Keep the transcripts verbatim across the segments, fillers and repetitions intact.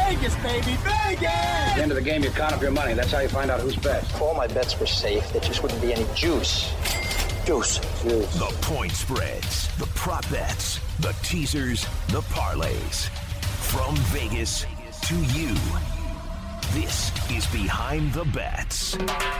Vegas, baby, Vegas! At the end of the game, you count up your money. That's how you find out who's best. If all my bets were safe, there just wouldn't be any juice. Juice. Juice. The point spreads, the prop bets, the teasers, the parlays. From Vegas to you, this is Behind the Bets.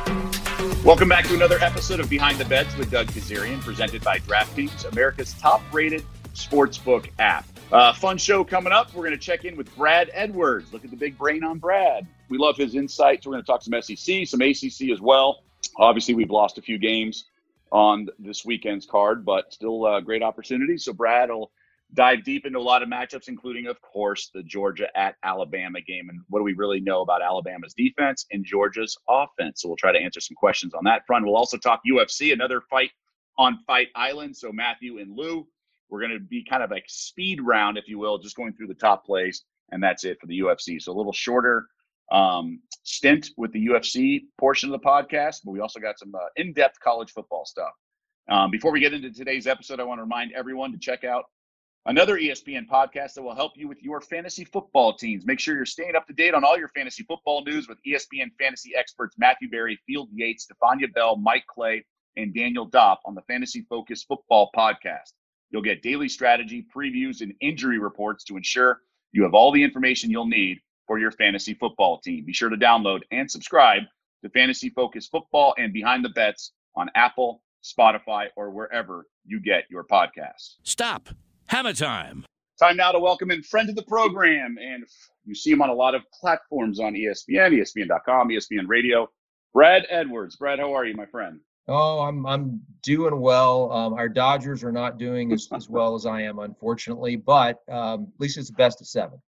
Welcome back to another episode of Behind the Bets with Doug Kazarian, presented by DraftKings, America's top-rated sportsbook app. Uh, fun show coming up. We're going to check in with Brad Edwards. Look at the big brain on Brad. We love his insights. We're going to talk some S E C, some A C C as well. Obviously, we've lost a few games on this weekend's card, but still uh, great opportunities. So Brad will dive deep into a lot of matchups, including, of course, the Georgia at Alabama game. And what do we really know about Alabama's defense and Georgia's offense? So we'll try to answer some questions on that front. We'll also talk U F C, another fight on Fight Island. So Matthew and Lou, we're going to be kind of like speed round, if you will, just going through the top plays, and that's it for the U F C. So a little shorter um, stint with the U F C portion of the podcast, but we also got some uh, in-depth college football stuff. Um, before we get into today's episode, I want to remind everyone to check out another E S P N podcast that will help you with your fantasy football teams. Make sure you're staying up to date on all your fantasy football news with E S P N fantasy experts Matthew Berry, Field Yates, Stephania Bell, Mike Clay, and Daniel Dopp on the Fantasy Focus Football Podcast. You'll get daily strategy, previews, and injury reports to ensure you have all the information you'll need for your fantasy football team. Be sure to download and subscribe to Fantasy Focus Football and Behind the Bets on Apple, Spotify, or wherever you get your podcasts. Stop. Hammer time. Time now to welcome in friend of the program, and you see him on a lot of platforms on E S P N, E S P N dot com, E S P N Radio. Brad Edwards. Brad, how are you, my friend? Oh, I'm I'm doing well. Um, our Dodgers are not doing as, as well as I am, unfortunately, but um, at least it's the best of seven.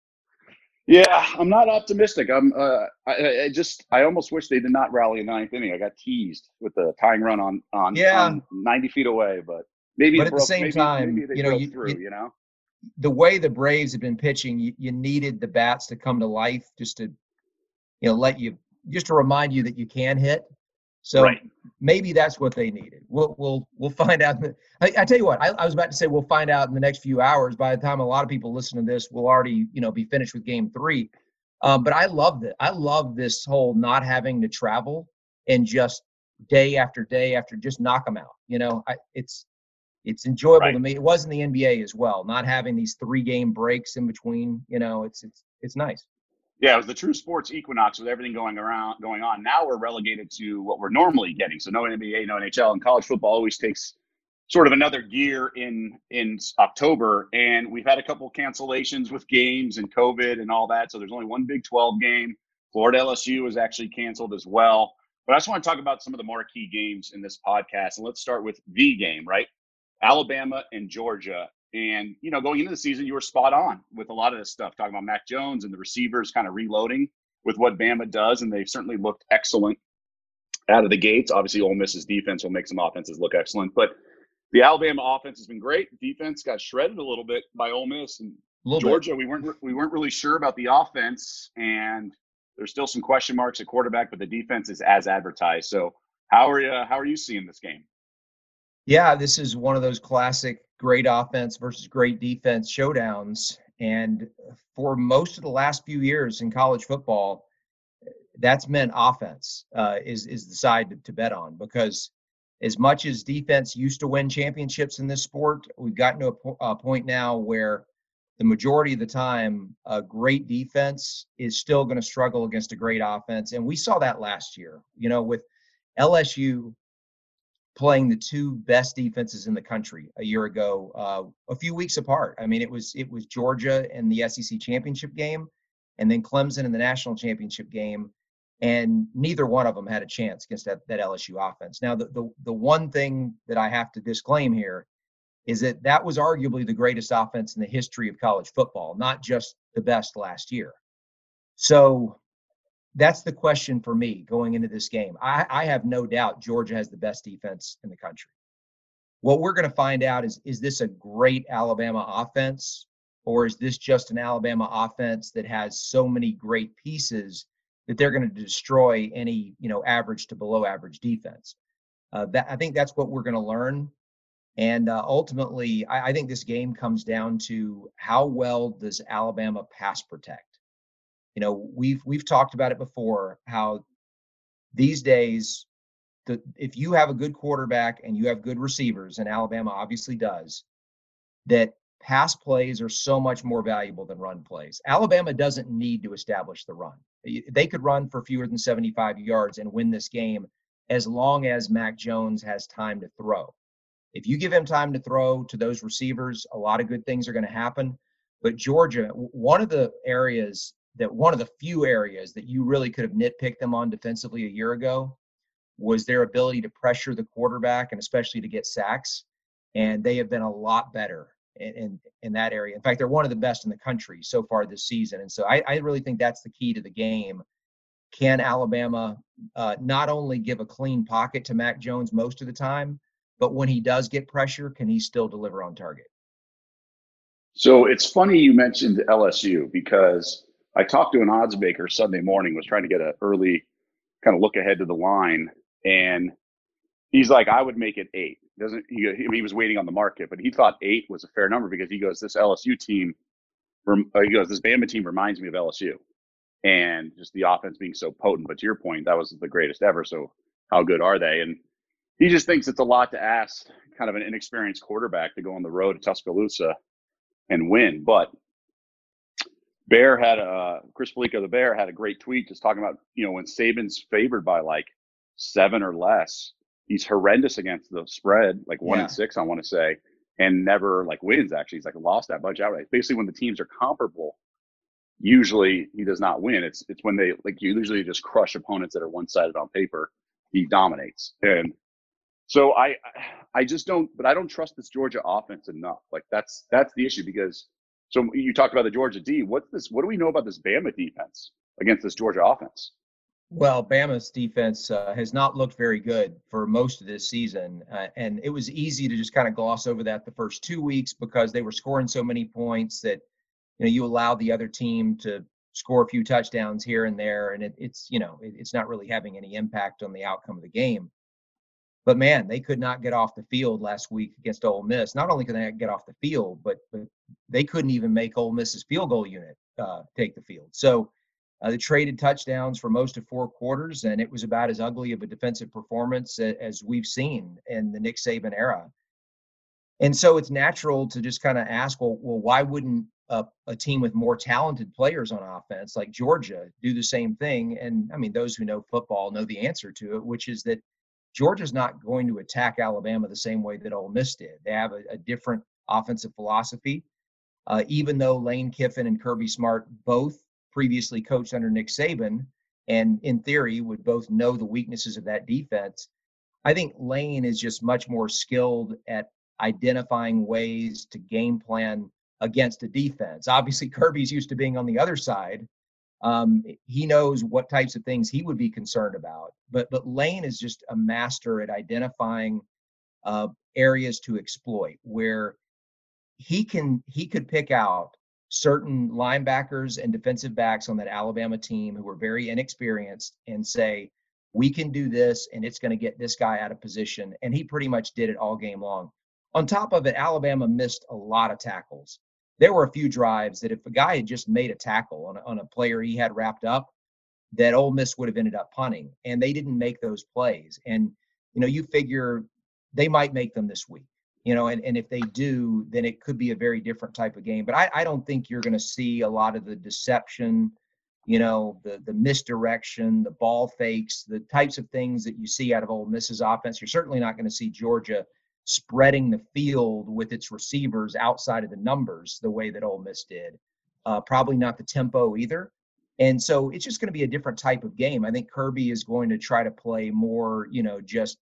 Yeah, I'm not optimistic. I'm. Uh, I, I just. I almost wish they did not rally in the ninth inning. I got teased with the tying run on on, yeah. on ninety feet away, but maybe. But it at broke, the same maybe, time, maybe they you know, broke you, through. you, You know, the way the Braves have been pitching, you, you needed the bats to come to life, just to, you know, let you, just to remind you that you can hit. So right. Maybe that's what they needed. We'll we'll we'll find out. I, I tell you what, I, I was about to say we'll find out in the next few hours. By the time a lot of people listen to this, we'll already you know be finished with Game Three. Um, but I love it. I love this whole not having to travel and just day after day after just knock them out. You know, I, it's it's enjoyable right. to me. It was in the N B A as well, not having these three game breaks in between. You know, it's it's it's nice. Yeah, it was the true sports equinox with everything going around, going on. Now we're relegated to what we're normally getting. So no N B A, no N H L, and college football always takes sort of another gear in in October. And we've had a couple of cancellations with games and COVID and all that. So there's only one Big twelve game. Florida L S U is actually canceled as well. But I just want to talk about some of the marquee games in this podcast. And let's start with the game, right? Alabama and Georgia. And, you know, going into the season, you were spot on with a lot of this stuff, talking about Mac Jones and the receivers kind of reloading with what Bama does. And they've certainly looked excellent out of the gates. Obviously, Ole Miss's defense will make some offenses look excellent. But the Alabama offense has been great. Defense got shredded a little bit by Ole Miss. And Georgia, bit. we weren't we weren't really sure about the offense. And there's still some question marks at quarterback, but the defense is as advertised. So how are you, how are you seeing this game? Yeah, this is one of those classic great offense versus great defense showdowns. And for most of the last few years in college football, that's meant offense uh, is, is the side to, to bet on, because as much as defense used to win championships in this sport, we've gotten to a, po- a point now where the majority of the time, a great defense is still going to struggle against a great offense. And we saw that last year, you know, with L S U playing the two best defenses in the country a year ago, uh, a few weeks apart. I mean, it was it was Georgia in the S E C championship game, and then Clemson in the national championship game, and neither one of them had a chance against that, that L S U offense. Now, the, the the one thing that I have to disclaim here is that that was arguably the greatest offense in the history of college football, not just the best last year. So that's the question for me going into this game. I, I have no doubt Georgia has the best defense in the country. What we're going to find out is, is this a great Alabama offense, or is this just an Alabama offense that has so many great pieces that they're going to destroy any, you know, average to below average defense? Uh, that I think that's what we're going to learn. And uh, ultimately, I, I think this game comes down to how well does Alabama pass protect? You know, we've we've talked about it before, how these days, the, if you have a good quarterback and you have good receivers, and Alabama obviously does, that pass plays are so much more valuable than run plays. Alabama doesn't need to establish the run. They could run for fewer than seventy-five yards and win this game as long as Mac Jones has time to throw. If you give him time to throw to those receivers, a lot of good things are going to happen. But Georgia, one of the areas that one of the few areas that you really could have nitpicked them on defensively a year ago was their ability to pressure the quarterback and especially to get sacks. And they have been a lot better in, in, in that area. In fact, they're one of the best in the country so far this season. And so I, I really think that's the key to the game. Can Alabama uh, not only give a clean pocket to Mac Jones most of the time, but when he does get pressure, can he still deliver on target? So it's funny you mentioned L S U, because I talked to an odds maker Sunday morning, was trying to get an early kind of look ahead to the line. And he's like, I would make it eight. Doesn't he? He was waiting on the market, but he thought eight was a fair number because he goes, this L S U team, he goes, this Bama team reminds me of L S U, and just the offense being so potent. But to your point, that was the greatest ever. So how good are they? And he just thinks it's a lot to ask kind of an inexperienced quarterback to go on the road to Tuscaloosa and win. But Bear had a Chris Felica, the Bear, had a great tweet just talking about, you know, when Saban's favored by like seven or less, he's horrendous against the spread, like one Yeah. and six, I want to say, and never like wins. Actually, he's like lost that bunch outright. Basically, when the teams are comparable, usually he does not win. It's it's when they like you usually just crush opponents that are one sided on paper. He dominates, and so I I just don't. But I don't trust this Georgia offense enough. Like that's that's the issue, because so you talked about the Georgia D. What's this? What do we know about this Bama defense against this Georgia offense? Well, Bama's defense uh, has not looked very good for most of this season. Uh, and it was easy to just kind of gloss over that the first two weeks because they were scoring so many points that, you know, you allow the other team to score a few touchdowns here and there. And it, it's, you know, it, it's not really having any impact on the outcome of the game. But, man, they could not get off the field last week against Ole Miss. Not only could they not get off the field, but, but they couldn't even make Ole Miss's field goal unit uh, take the field. So, Uh, they traded touchdowns for most of four quarters, and it was about as ugly of a defensive performance as we've seen in the Nick Saban era. And so it's natural to just kind of ask, well, well, why wouldn't a, a team with more talented players on offense like Georgia do the same thing? And, I mean, those who know football know the answer to it, which is that Georgia's not going to attack Alabama the same way that Ole Miss did. They have a, a different offensive philosophy. Uh, even though Lane Kiffin and Kirby Smart both previously coached under Nick Saban, and in theory would both know the weaknesses of that defense, I think Lane is just much more skilled at identifying ways to game plan against a defense. Obviously, Kirby's used to being on the other side. Um, he knows what types of things he would be concerned about. But but Lane is just a master at identifying uh, areas to exploit where he can he could pick out certain linebackers and defensive backs on that Alabama team who were very inexperienced and say, we can do this and it's going to get this guy out of position. And he pretty much did it all game long. On top of it, Alabama missed a lot of tackles. There were a few drives that if a guy had just made a tackle on a, on a player he had wrapped up, that Ole Miss would have ended up punting. And they didn't make those plays. And, you know, you figure they might make them this week. You know, and, and if they do, then it could be a very different type of game. But I, I don't think you're going to see a lot of the deception, you know, the the misdirection, the ball fakes, the types of things that you see out of Ole Miss's offense. You're certainly not going to see Georgia spreading the field with its receivers outside of the numbers the way that Ole Miss did. Uh, probably not the tempo either. And so it's just going to be a different type of game. I think Kirby is going to try to play more, you know, just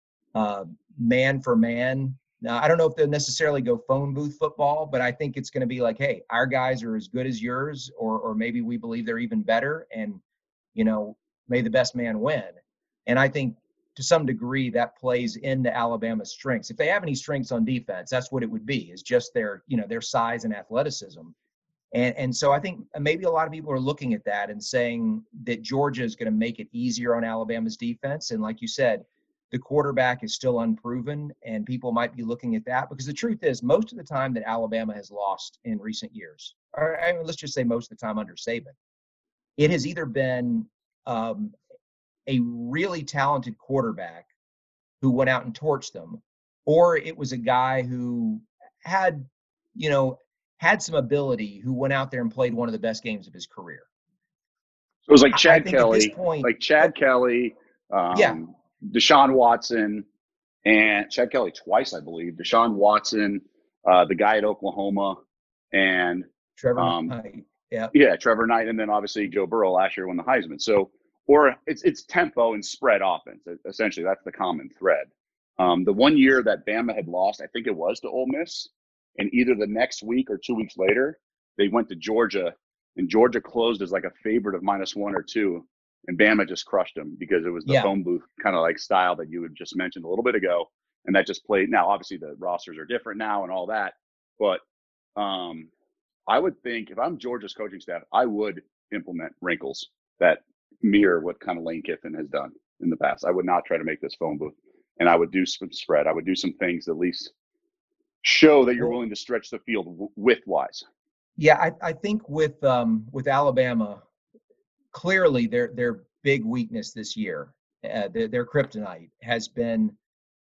uh, man for man. Now, I don't know if they'll necessarily go phone booth football, but I think it's going to be like, hey, our guys are as good as yours, or or maybe we believe they're even better, and, you know, may the best man win. And I think to some degree that plays into Alabama's strengths. If they have any strengths on defense, that's what it would be, is just their, you know, their size and athleticism. And and so I think maybe a lot of people are looking at that and saying that Georgia is going to make it easier on Alabama's defense. And like you said, the quarterback is still unproven, and people might be looking at that because the truth is most of the time that Alabama has lost in recent years, or I mean, let's just say most of the time under Saban, it has either been um, a really talented quarterback who went out and torched them, or it was a guy who had, you know, had some ability, who went out there and played one of the best games of his career. So it was like I Chad think at Kelly, this point, like Chad Kelly, um, Yeah. Deshaun Watson, and Chad Kelly twice, I believe. Deshaun Watson, uh, the guy at Oklahoma, and Trevor um, Knight, yeah, yeah, Trevor Knight, and then obviously Joe Burrow last year won the Heisman. So, or it's it's tempo and spread offense. Essentially, that's the common thread. Um, the one year that Bama had lost, I think it was to Ole Miss, and either the next week or two weeks later, they went to Georgia, and Georgia closed as like a favorite of minus one or two, and Bama just crushed them because it was the Yeah. phone booth kind of like style that you had just mentioned a little bit ago, and that just played. Now, obviously, the rosters are different now and all that, but um, I would think if I'm Georgia's coaching staff, I would implement wrinkles that mirror what kind of Lane Kiffin has done in the past. I would not try to make this phone booth, and I would do some spread. I would do some things that at least show that you're Well- willing to stretch the field w- width-wise. Yeah, I, I think with um, with Alabama, clearly their their big weakness this year, uh, their, their kryptonite has been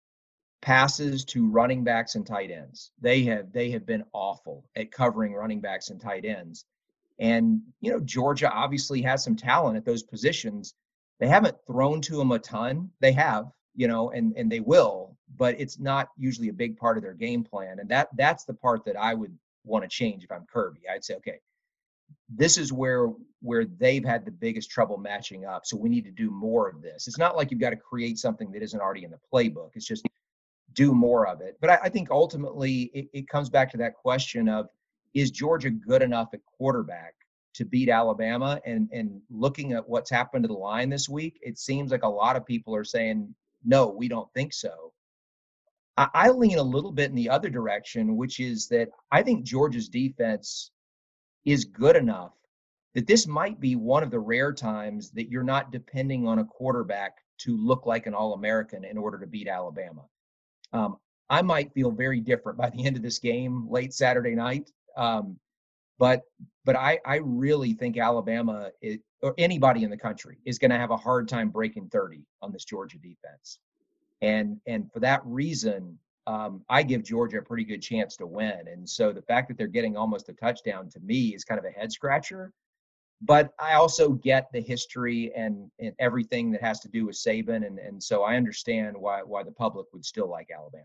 passes to running backs and tight ends. They have they have been awful at covering running backs and tight ends. And you know, Georgia obviously has some talent at those positions. They haven't thrown to them a ton. They have, you know, and and they will, but it's not usually a big part of their game plan. And that that's the part that I would want to change if I'm Kirby. I'd say, okay, this is where where they've had the biggest trouble matching up. So we need to do more of this. It's not like you've got to create something that isn't already in the playbook. It's just do more of it. But I, I think ultimately it, it comes back to that question of, is Georgia good enough at quarterback to beat Alabama? And and looking at what's happened to the line this week, it seems like a lot of people are saying, no, we don't think so. I, I lean a little bit in the other direction, which is that I think Georgia's defense is good enough that this might be one of the rare times that you're not depending on a quarterback to look like an All-American in order to beat Alabama. Um, I might feel very different by the end of this game, late Saturday night. Um, but but I, I really think Alabama is, or anybody in the country is going to have a hard time breaking thirty on this Georgia defense. And and for that reason, um, I give Georgia a pretty good chance to win. And so the fact that they're getting almost a touchdown to me is kind of a head scratcher. But I also get the history and, and everything that has to do with Saban. And, and so I understand why why the public would still like Alabama.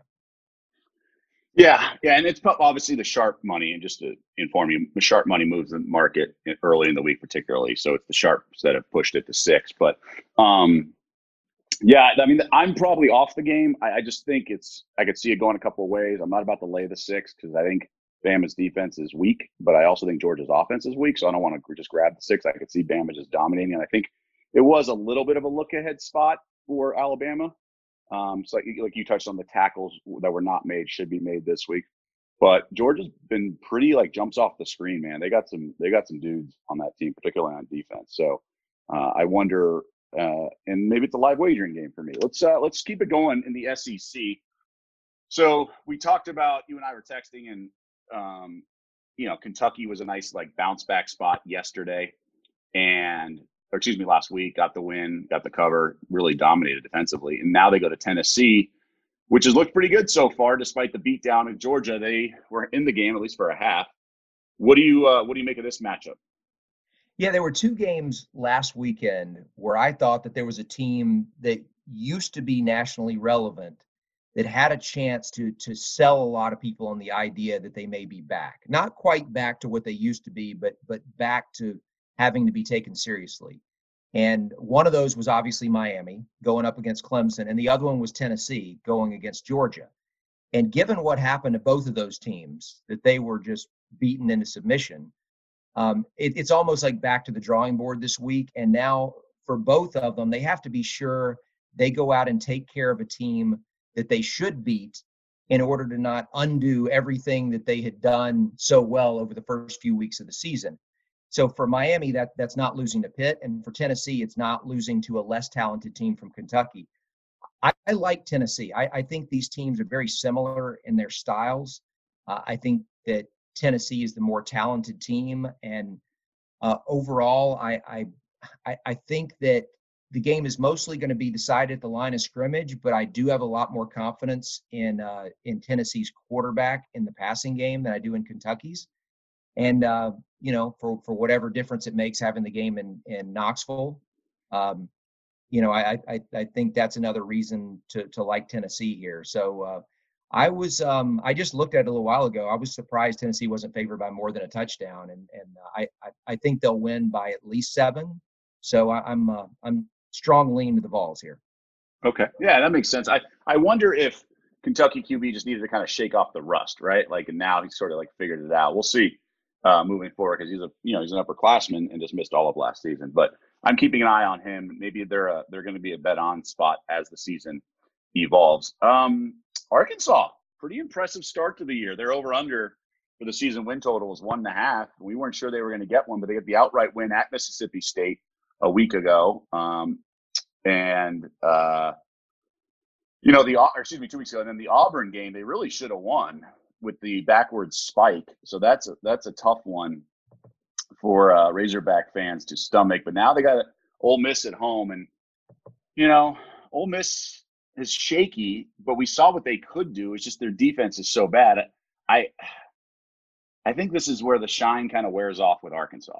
Yeah, yeah, and it's prob- obviously the sharp money, and just to inform you, the sharp money moves the market early in the week, particularly. So it's the sharps that have pushed it to six. But um, yeah, I mean, I'm probably off the game. I, I just think it's I could see it going a couple of ways. I'm not about to lay the six because I think Bama's defense is weak, but I also think Georgia's offense is weak. So I don't want to just grab the six. I could see Bama just dominating, and I think it was a little bit of a look ahead spot for Alabama. Um, so like, like you touched on, the tackles that were not made should be made this week, but Georgia's been pretty like jumps off the screen, man. They got some, they got some dudes on that team, particularly on defense. So uh, I wonder, uh, and maybe it's a live wagering game for me. Let's uh, let's keep it going in the S E C. So we talked about, you and I were texting, and um, you know, Kentucky was a nice like bounce back spot yesterday, and. Or excuse me, last week, got the win, got the cover, really dominated defensively. And now they go to Tennessee, which has looked pretty good so far, despite the beatdown in Georgia. They were in the game, at least for a half. What do you uh, what do you make of this matchup? Yeah, there were two games last weekend where I thought that there was a team that used to be nationally relevant that had a chance to to sell a lot of people on the idea that they may be back. Not quite back to what they used to be, but but back to having to be taken seriously. And one of those was obviously Miami going up against Clemson, and the other one was Tennessee going against Georgia. And given what happened to both of those teams, that they were just beaten into submission, um, it, it's almost like back to the drawing board this week. And now for both of them, they have to be sure they go out and take care of a team that they should beat in order to not undo everything that they had done so well over the first few weeks of the season. So for Miami, that that's not losing to Pitt. And for Tennessee, it's not losing to a less talented team from Kentucky. I, I like Tennessee. I, I think these teams are very similar in their styles. Uh, I think that Tennessee is the more talented team. And uh, overall, I, I I, I think that the game is mostly going to be decided at the line of scrimmage, but I do have a lot more confidence in uh, in Tennessee's quarterback in the passing game than I do in Kentucky's. And, uh, you know, for, for whatever difference it makes having the game in, in Knoxville, um, you know, I, I, I think that's another reason to, to like Tennessee here. So uh, I was, um, I just looked at it a little while ago. I was surprised Tennessee wasn't favored by more than a touchdown. And, and uh, I, I, I think they'll win by at least seven. So I, I'm, uh, I'm strong lean to the Vols here. Okay. Yeah, that makes sense. I, I wonder if Kentucky Q B just needed to kind of shake off the rust, right? Like, and now he's sort of like figured it out. We'll see. Uh, moving forward, because he's a you know he's an upperclassman and just missed all of last season. But I'm keeping an eye on him. Maybe they're a, they're going to be a bet on spot as the season evolves. Um, Arkansas, pretty impressive start to the year. They're over under for the season win total was one and a half. We weren't sure they were going to get one, but they got the outright win at Mississippi State a week ago. Um, and uh, you know the or excuse me two weeks ago, and then the Auburn game they really should have won with the backwards spike. So that's a, that's a tough one for uh, Razorback fans to stomach. But now they got Ole Miss at home. And, you know, Ole Miss is shaky, but we saw what they could do. It's just their defense is so bad. I I think this is where the shine kind of wears off with Arkansas.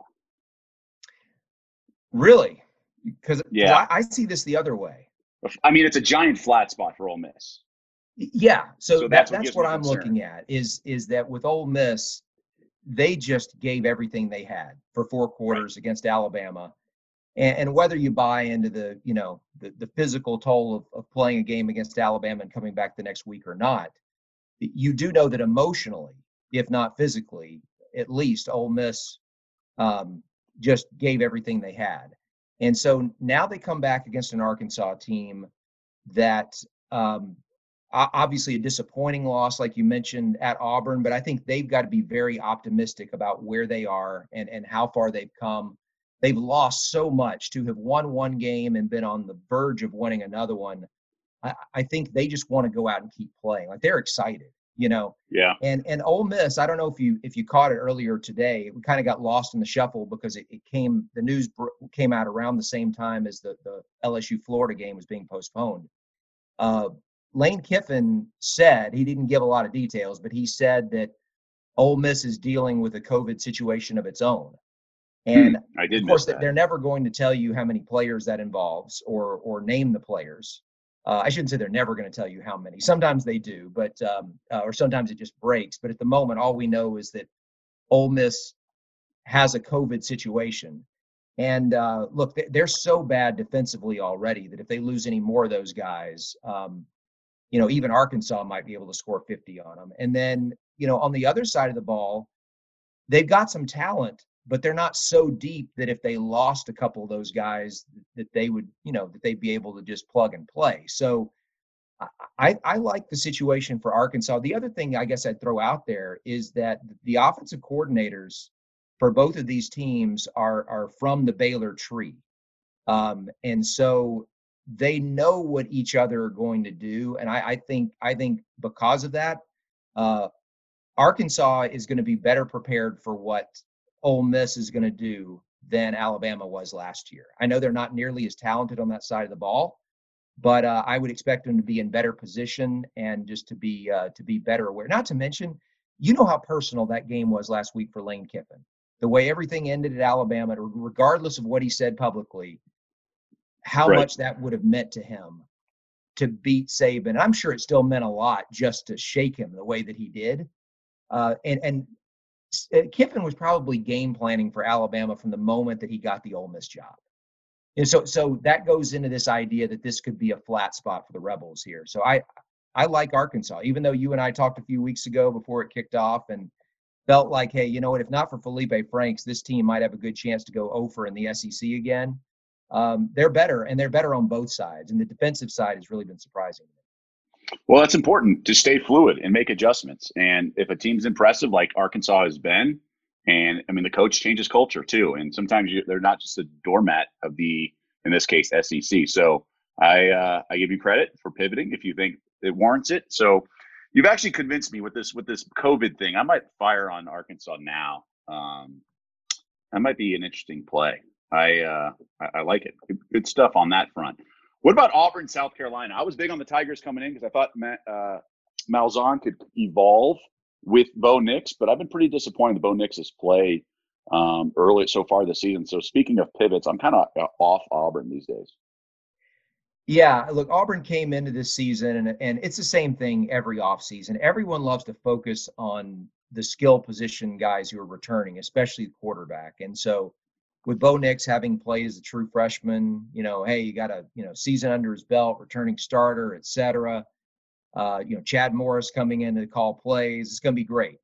Really? Because yeah. I, I see this the other way. I mean, it's a giant flat spot for Ole Miss. Yeah, so, so that's that, what, that's what I'm concern. looking at is is that with Ole Miss, they just gave everything they had for four quarters right. against Alabama, and, and whether you buy into the you know the, the physical toll of, of playing a game against Alabama and coming back the next week or not, you do know that emotionally, if not physically, at least Ole Miss um, just gave everything they had, and so now they come back against an Arkansas team that. Um, Obviously a disappointing loss, like you mentioned, at Auburn, but I think they've got to be very optimistic about where they are and, and how far they've come. They've lost so much to have won one game and been on the verge of winning another one. I, I think they just want to go out and keep playing. Like they're excited, you know? Yeah. And and Ole Miss, I don't know if you if you caught it earlier today. We kind of got lost in the shuffle because it, it came the news came out around the same time as the the L S U Florida game was being postponed. Uh, Lane Kiffin said, he didn't give a lot of details, but he said that Ole Miss is dealing with a COVID situation of its own. And hmm, I did of course, miss that. They're never going to tell you how many players that involves or or name the players. Uh, I shouldn't say they're never going to tell you how many. Sometimes they do, but um, uh, or sometimes it just breaks. But at the moment, all we know is that Ole Miss has a COVID situation. And uh, look, they're so bad defensively already that if they lose any more of those guys, um, you know, even Arkansas might be able to score fifty on them. And then, you know, on the other side of the ball, they've got some talent, but they're not so deep that if they lost a couple of those guys that they would, you know, that they'd be able to just plug and play. So I, I like the situation for Arkansas. The other thing I guess I'd throw out there is that the offensive coordinators for both of these teams are, are from the Baylor tree. Um, and so they know what each other are going to do. And I, I think I think because of that, uh, Arkansas is going to be better prepared for what Ole Miss is going to do than Alabama was last year. I know they're not nearly as talented on that side of the ball, but uh, I would expect them to be in better position and just to be uh, to be better aware. Not to mention, you know how personal that game was last week for Lane Kiffin. The way everything ended at Alabama, regardless of what he said publicly, how right. much that would have meant to him to beat Saban. I'm sure it still meant a lot just to shake him the way that he did. Uh, and, and Kiffin was probably game planning for Alabama from the moment that he got the Ole Miss job. And so, so that goes into this idea that this could be a flat spot for the Rebels here. So I, I like Arkansas, even though you and I talked a few weeks ago before it kicked off and felt like, hey, you know what, if not for Felipe Franks, this team might have a good chance to go over in the S E C again. Um, they're better, and they're better on both sides. And the defensive side has really been surprising. Well, that's important to stay fluid and make adjustments. And if a team's impressive, like Arkansas has been, and I mean, the coach changes culture too. And sometimes you, they're not just a doormat of the, in this case, S E C. So I, uh, I give you credit for pivoting if you think it warrants it. So you've actually convinced me with this, with this COVID thing. I might fire on Arkansas now. Um, that might be an interesting play. I uh, I, I like it. Good, good stuff on that front. What about Auburn, South Carolina? I was big on the Tigers coming in because I thought Matt, uh, Malzahn could evolve with Bo Nix, but I've been pretty disappointed with Bo Nix's play um, early so far this season. So speaking of pivots, I'm kind of off Auburn these days. Yeah, look, Auburn came into this season, and, and it's the same thing every offseason. Everyone loves to focus on the skill position guys who are returning, especially the quarterback. And so with Bo Nix having played as a true freshman, you know, hey, you got a you know season under his belt, returning starter, et cetera. Uh, you know, Chad Morris coming in to call plays. It's going to be great.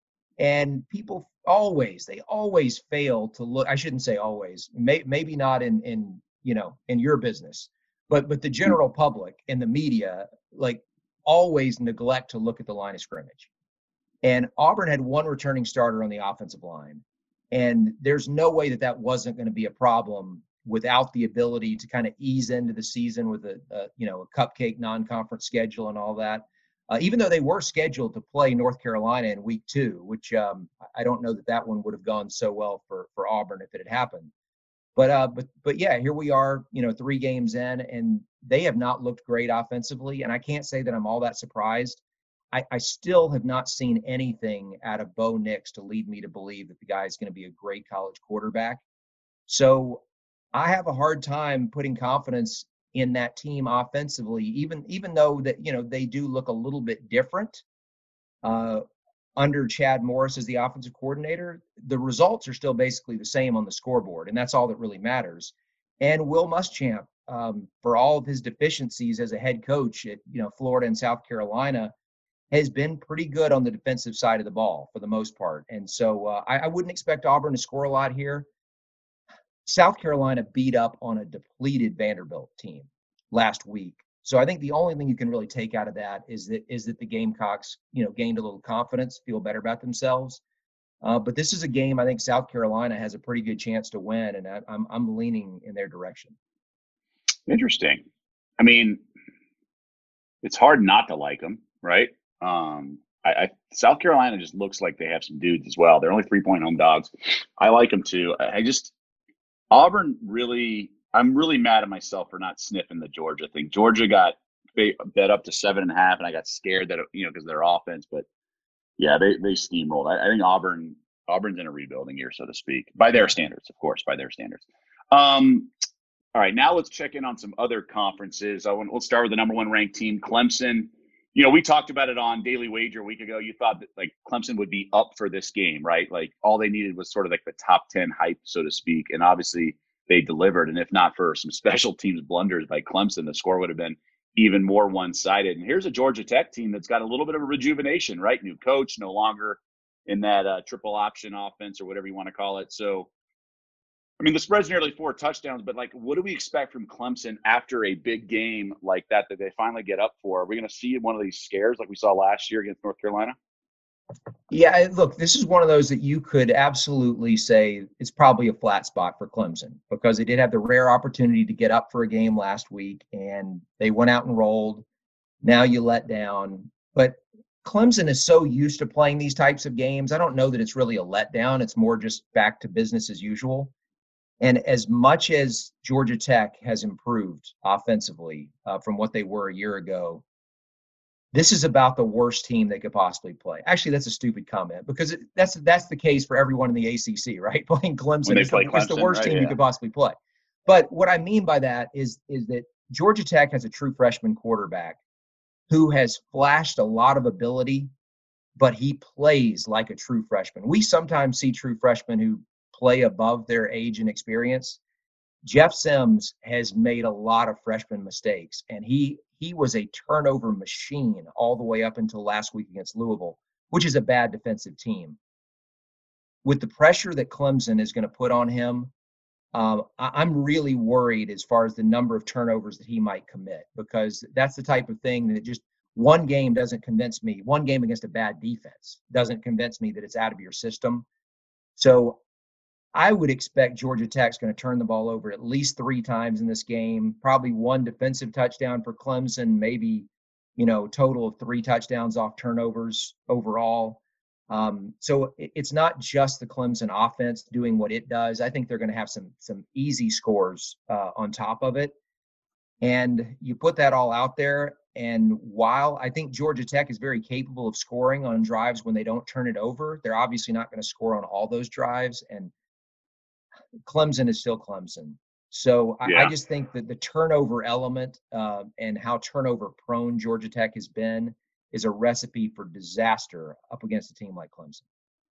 And people always, they always fail to look. I shouldn't say always. May, maybe not in in you know in your business. But but the general public and the media, like, always neglect to look at the line of scrimmage. And Auburn had one returning starter on the offensive line. And there's no way that that wasn't going to be a problem without the ability to kind of ease into the season with a, a you know, a cupcake non-conference schedule and all that. Uh, even though they were scheduled to play North Carolina in week two, which um, I don't know that that one would have gone so well for, for Auburn if it had happened. But uh, but but yeah, here we are, you know, three games in, and they have not looked great offensively. And I can't say that I'm all that surprised. I, I still have not seen anything out of Bo Nix to lead me to believe that the guy is going to be a great college quarterback. So I have a hard time putting confidence in that team offensively, even even though that you know they do look a little bit different. Uh, under Chad Morris as the offensive coordinator, the results are still basically the same on the scoreboard, and that's all that really matters. And Will Muschamp, um, for all of his deficiencies as a head coach at you know Florida and South Carolina, has been pretty good on the defensive side of the ball for the most part. And so uh, I, I wouldn't expect Auburn to score a lot here. South Carolina beat up on a depleted Vanderbilt team last week. So I think the only thing you can really take out of that is that is that the Gamecocks, you know, gained a little confidence, feel better about themselves. Uh, but this is a game I think South Carolina has a pretty good chance to win, and I, I'm I'm leaning in their direction. Interesting. I mean, it's hard not to like them, right? Um, I, I South Carolina just looks like they have some dudes as well. They're only three-point home dogs. I like them too. I, I just Auburn really. I'm really mad at myself for not sniffing the Georgia thing. Georgia got bet up to seven and a half, and I got scared that, you know, because of their offense. But yeah, they they steamrolled. I, I think Auburn Auburn's in a rebuilding year, so to speak, by their standards, of course, by their standards. Um, all right, now let's check in on some other conferences. I want, let's start with the number one ranked team, Clemson. You know, we talked about it on Daily Wager a week ago. You thought that like Clemson would be up for this game, right? Like all they needed was sort of like the top ten hype, so to speak, and obviously they delivered. And if not for some special teams blunders by Clemson, the score would have been even more one-sided. And here's a Georgia Tech team that's got a little bit of a rejuvenation, right? New coach, no longer in that uh, triple option offense or whatever you want to call it. So, I mean, the spread's nearly four touchdowns, but like, what do we expect from Clemson after a big game like that, that they finally get up for? Are we going to see one of these scares like we saw last year against North Carolina? Yeah, look, this is one of those that you could absolutely say it's probably a flat spot for Clemson because they did have the rare opportunity to get up for a game last week and they went out and rolled. Now you let down. But Clemson is so used to playing these types of games. I don't know that it's really a letdown. It's more just back to business as usual. And as much as Georgia Tech has improved offensively uh, from what they were a year ago, this is about the worst team they could possibly play. Actually, that's a stupid comment because it, that's that's the case for everyone in the A C C, right? Playing Clemson is the, Clemson, the worst right, team yeah. you could possibly play. But what I mean by that is is that Georgia Tech has a true freshman quarterback who has flashed a lot of ability, but he plays like a true freshman. We sometimes see true freshmen who play above their age and experience. Jeff Sims has made a lot of freshman mistakes, and he he was a turnover machine all the way up until last week against Louisville, which is a bad defensive team. With the pressure that Clemson is going to put on him, um, I, I'm really worried as far as the number of turnovers that he might commit, because that's the type of thing that just one game doesn't convince me. One game against a bad defense doesn't convince me that it's out of your system. So I would expect Georgia Tech's going to turn the ball over at least three times in this game, probably one defensive touchdown for Clemson, maybe, you know, total of three touchdowns off turnovers overall. Um, so it, it's not just the Clemson offense doing what it does. I think they're going to have some some easy scores uh, on top of it. And you put that all out there, and while I think Georgia Tech is very capable of scoring on drives when they don't turn it over, they're obviously not going to score on all those drives. And Clemson is still Clemson. So I, yeah. I just think that the turnover element uh, and how turnover prone Georgia Tech has been is a recipe for disaster up against a team like Clemson.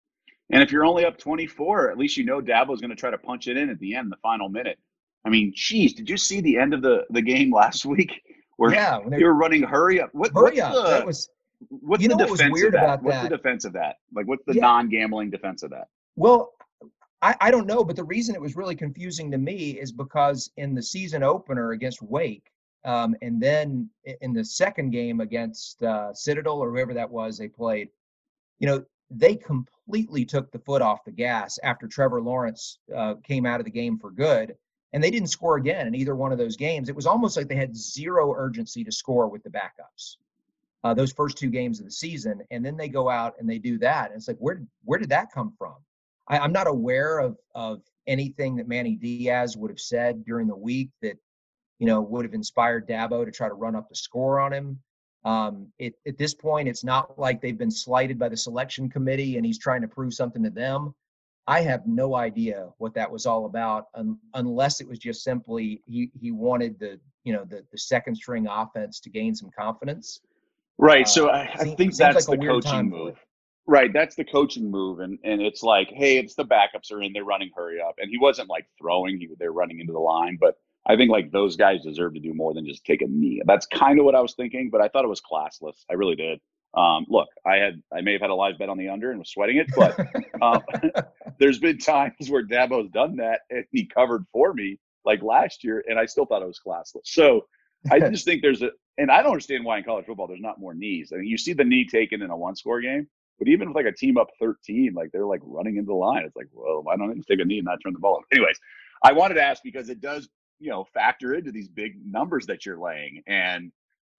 And if you're only up twenty-four, at least you know Dabo's going to try to punch it in at the end, the final minute. I mean, geez, did you see the end of the, the game last week where yeah, they were running hurry up? What, hurry what's up. The, that was, what's you the know what was defense weird of that? about What's that? the defense of that? Like, what's the yeah. non-gambling defense of that? Well, I, I don't know, but the reason it was really confusing to me is because in the season opener against Wake, um, and then in the second game against uh, Citadel or whoever that was they played, you know, they completely took the foot off the gas after Trevor Lawrence uh, came out of the game for good, and they didn't score again in either one of those games. It was almost like they had zero urgency to score with the backups, uh, those first two games of the season, and then they go out and they do that. And it's like, where where did that come from? I, I'm not aware of of anything that Manny Diaz would have said during the week that, you know, would have inspired Dabo to try to run up the score on him. Um, it, at this point, it's not like they've been slighted by the selection committee and he's trying to prove something to them. I have no idea what that was all about, um, unless it was just simply he he wanted the you know the the second string offense to gain some confidence. Right. Uh, so I, I seems, think seems that's like the a weird coaching time for move. it. Right. That's the coaching move. And, and it's like, hey, it's the backups are in, they're running hurry up. And he wasn't like throwing, he they're running into the line. But I think like those guys deserve to do more than just take a knee. That's kind of what I was thinking, but I thought it was classless. I really did. Um, look, I had I may have had a live bet on the under and was sweating it, but um, there's been times where Dabo's done that and he covered for me like last year, and I still thought it was classless. So I just think there's a, and I don't understand why in college football there's not more knees. I mean, you see the knee taken in a one-score game, but even with like a team up thirteen, like they're like running into the line. It's like, well, why don't they just take a knee and not turn the ball over? Anyways, I wanted to ask because it does, you know, factor into these big numbers that you're laying, and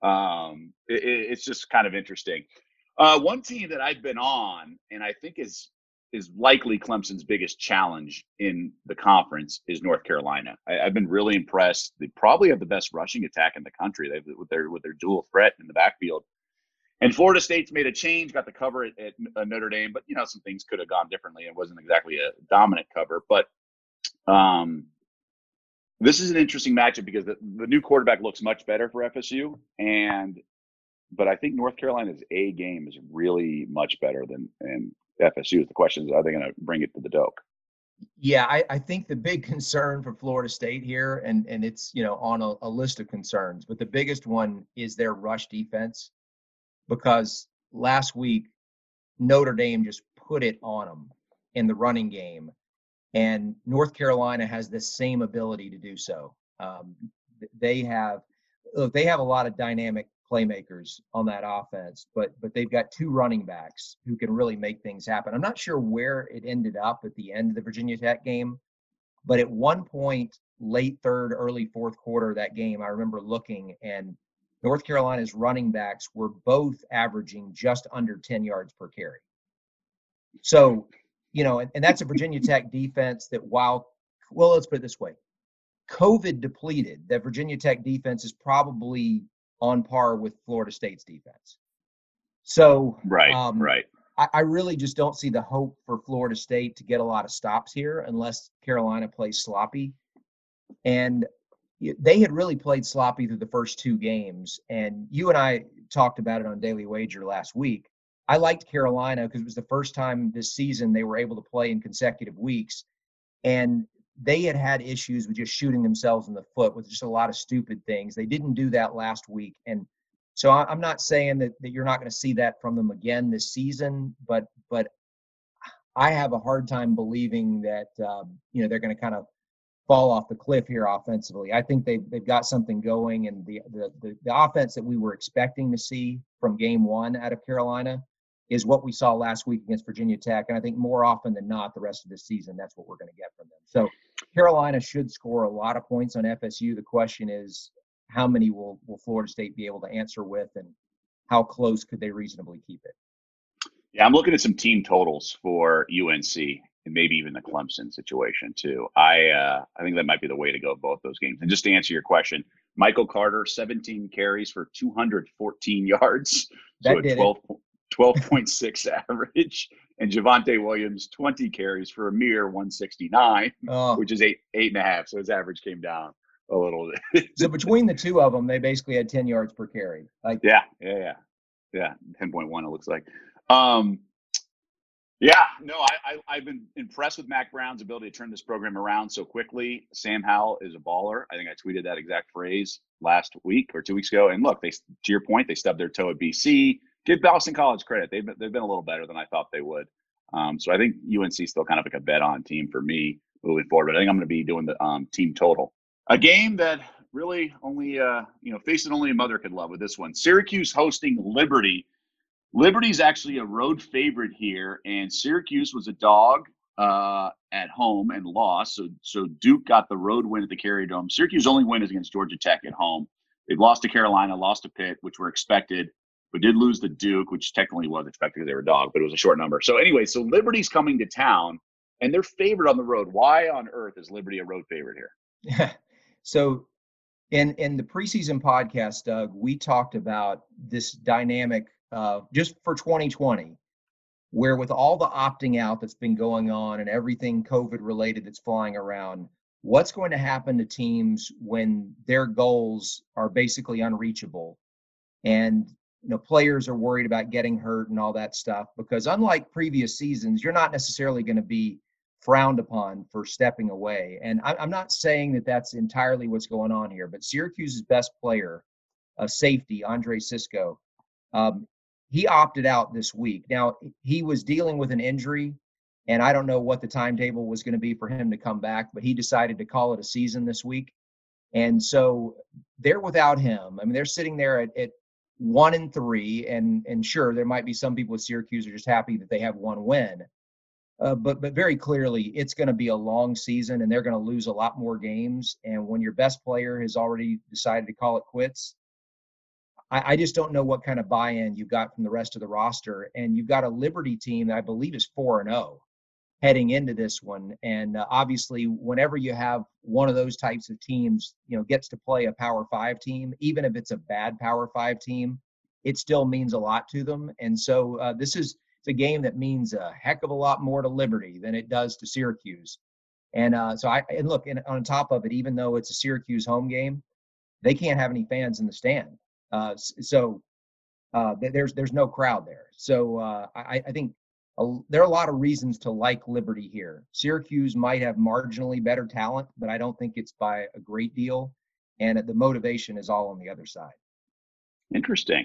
um, it, it's just kind of interesting. Uh, one team that I've been on, and I think is is likely Clemson's biggest challenge in the conference, is North Carolina. I, I've been really impressed. They probably have the best rushing attack in the country. They've with their with their dual threat in the backfield. And Florida State's made a change, got the cover at, at Notre Dame, but you know some things could have gone differently. It wasn't exactly a dominant cover, but um, this is an interesting matchup because the, the new quarterback looks much better for F S U, and but I think North Carolina's A game is really much better than and F S U. The question is, are they going to bring it to the Doak? Yeah, I, I think the big concern for Florida State here, and, and it's, you know, on a, a list of concerns, but the biggest one is their rush defense, because last week Notre Dame just put it on them in the running game, and North Carolina has the same ability to do so. Um, they have, look, they have a lot of dynamic playmakers on that offense, but but they've got two running backs who can really make things happen. I'm not sure where it ended up at the end of the Virginia Tech game, but at one point, late third, early fourth quarter of that game, I remember looking, and North Carolina's running backs were both averaging just under ten yards per carry. So, you know, and, and that's a Virginia Tech defense that while, well, let's put it this way, COVID depleted, that Virginia Tech defense is probably on par with Florida State's defense. So right, um, right. I, I really just don't see the hope for Florida State to get a lot of stops here unless Carolina plays sloppy. And they had really played sloppy through the first two games. And you and I talked about it on Daily Wager last week. I liked Carolina because it was the first time this season they were able to play in consecutive weeks. And they had had issues with just shooting themselves in the foot with just a lot of stupid things. They didn't do that last week. And so I'm not saying that, that you're not going to see that from them again this season, but but I have a hard time believing that, um, you know, they're going to kind of fall off the cliff here offensively. I think they've, they've got something going, and the, the, the, the offense that we were expecting to see from game one out of Carolina is what we saw last week against Virginia Tech. And I think more often than not, the rest of the season, that's what we're going to get from them. So Carolina should score a lot of points on F S U. The question is, how many will, will Florida State be able to answer with, and how close could they reasonably keep it? Yeah, I'm looking at some team totals for U N C and maybe even the Clemson situation too. I uh, I think that might be the way to go both those games. And just to answer your question, Michael Carter, seventeen carries for two hundred fourteen yards, so That a did twelve, twelve point six average. And Javonte Williams, twenty carries for a mere one sixty-nine, Oh. which is eight eight and a half. So his average came down a little bit. So between the two of them, they basically had ten yards per carry. Like, yeah, yeah, yeah, yeah, ten point one. It looks like. Um, yeah, no, I, I, I've been impressed with Mac Brown's ability to turn this program around so quickly. Sam Howell is a baller. I think I tweeted that exact phrase last week or two weeks ago. And look, they to your point, they stubbed their toe at B C. Give Boston College credit. They've been, they've been a little better than I thought they would. Um, so I think U N C is still kind of like a bet on team for me moving forward. But I think I'm going to be doing the um, team total. A game that really only, uh, you know, face that only a mother could love with this one. Syracuse hosting Liberty. Liberty's actually a road favorite here, and Syracuse was a dog uh, at home and lost. So, so Duke got the road win at the Carrier Dome. Syracuse's only win is against Georgia Tech at home. They've lost to Carolina, lost to Pitt, which were expected, but did lose to Duke, which technically was expected because they were a dog, but it was a short number. So anyway, so Liberty's coming to town, and they're favored on the road. Why on earth is Liberty a road favorite here? Yeah. So in in the preseason podcast, Doug, we talked about this dynamic uh, just for twenty twenty, where with all the opting out that's been going on and everything COVID related that's flying around, what's going to happen to teams when their goals are basically unreachable, and you know players are worried about getting hurt and all that stuff? Because unlike previous seasons, you're not necessarily going to be frowned upon for stepping away. And I, I'm not saying that that's entirely what's going on here, but Syracuse's best player, uh, safety, Andre Cisco, um, he opted out this week. Now, he was dealing with an injury, and I don't know what the timetable was going to be for him to come back, but he decided to call it a season this week. And so they're without him. I mean, they're sitting there at, at one and three, and and sure, there might be some people with Syracuse who are just happy that they have one win. Uh, but but very clearly, it's going to be a long season, and they're going to lose a lot more games. And when your best player has already decided to call it quits, I, I just don't know what kind of buy-in you got from the rest of the roster. And you've got a Liberty team that I believe is four and zero heading into this one. And uh, obviously, whenever you have one of those types of teams, you know, gets to play a Power Five team, even if it's a bad Power Five team, it still means a lot to them. And so uh, this is. It's a game that means a heck of a lot more to Liberty than it does to Syracuse. And uh, so I and look, and on top of it, even though it's a Syracuse home game, they can't have any fans in the stand. Uh, so uh, there's there's no crowd there. So uh, I, I think a, there are a lot of reasons to like Liberty here. Syracuse might have marginally better talent, but I don't think it's by a great deal. And the motivation is all on the other side. Interesting.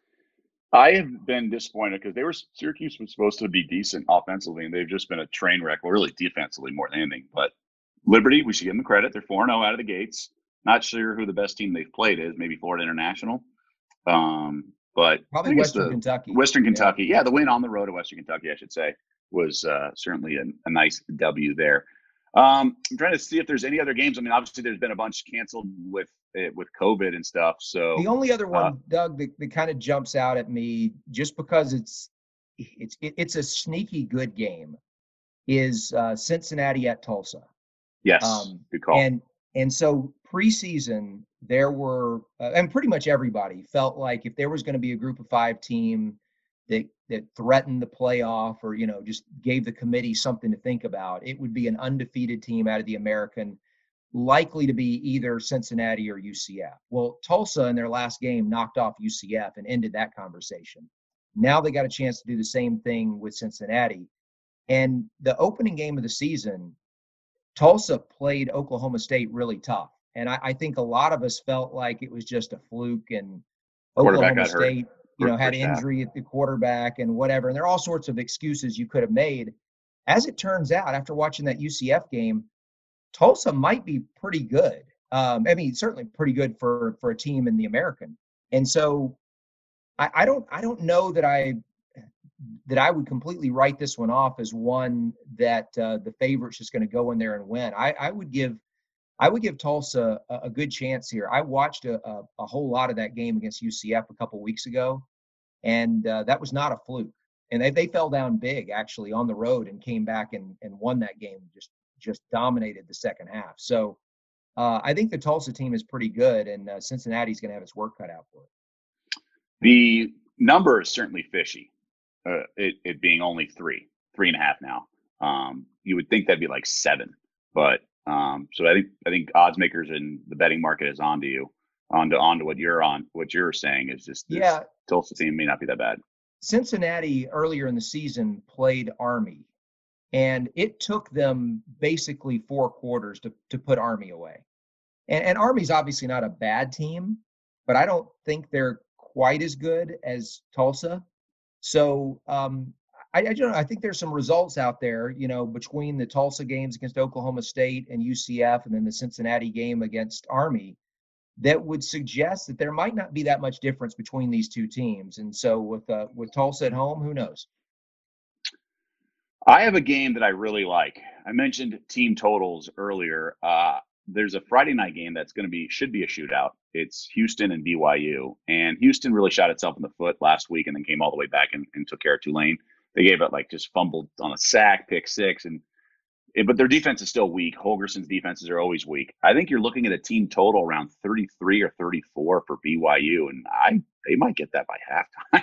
I have been disappointed because they were Syracuse was supposed to be decent offensively, and they've just been a train wreck. Well, really defensively more than anything. But Liberty, we should give them credit. They're four and oh out of the gates. Not sure who the best team they've played is. Maybe Florida International. Um, but probably Western the, Kentucky. Western Kentucky. Yeah. yeah, the win on the road at Western Kentucky, I should say, was uh, certainly a, a nice W there. Um, I'm trying to see if there's any other games. I mean, obviously, there's been a bunch canceled with it, with COVID and stuff. So the only other one, uh, Doug, that, that kind of jumps out at me, just because it's it's it's a sneaky good game, is uh, Cincinnati at Tulsa. Yes, um, good call. And and so preseason, there were, uh, and pretty much everybody felt like if there was going to be a group of five team that that threatened the playoff, or you know just gave the committee something to think about, it would be an undefeated team out of the American, likely to be either Cincinnati or U C F. Well, Tulsa in their last game knocked off U C F and ended that conversation. Now they got a chance to do the same thing with Cincinnati. And the opening game of the season, Tulsa played Oklahoma State really tough. And I, I think a lot of us felt like it was just a fluke, and Oklahoma State, you know, had injury at the quarterback and whatever. And there are all sorts of excuses you could have made. As it turns out, after watching that U C F game, Tulsa might be pretty good. Um, I mean, certainly pretty good for, for a team in the American. And so I, I don't I don't know that I that I would completely write this one off as one that uh, the favorite's just going to go in there and win. I, I would give I would give Tulsa a, a good chance here. I watched a, a, a whole lot of that game against U C F a couple weeks ago, and uh, that was not a fluke. And they, they fell down big, actually, on the road and came back and, and won that game, just just dominated the second half. So uh, I think the Tulsa team is pretty good, and uh, Cincinnati's going to have its work cut out for it. The number is certainly fishy, uh, it, it being only three, three and a half now. Um, you would think that'd be like seven. But um, so I think I think odds makers in the betting market is onto you, onto onto what you're on. What you're saying is just this yeah. Tulsa team may not be that bad. Cincinnati earlier in the season played Army, and it took them basically four quarters to to put Army away. And, and Army's obviously not a bad team, but I don't think they're quite as good as Tulsa. So um, I, I don't know. I think there's some results out there, you know, between the Tulsa games against Oklahoma State and U C F, and then the Cincinnati game against Army, that would suggest that there might not be that much difference between these two teams. And so with uh, with Tulsa at home, who knows? I have a game that I really like. I mentioned team totals earlier. Uh, there's a Friday night game that's going to be should be a shootout. It's Houston and B Y U, and Houston really shot itself in the foot last week, and then came all the way back and, and took care of Tulane. They gave it like just fumbled on a sack, pick six, and it, but their defense is still weak. Holgerson's defenses are always weak. I think you're looking at a team total around thirty-three or thirty-four for B Y U, and I they might get that by halftime.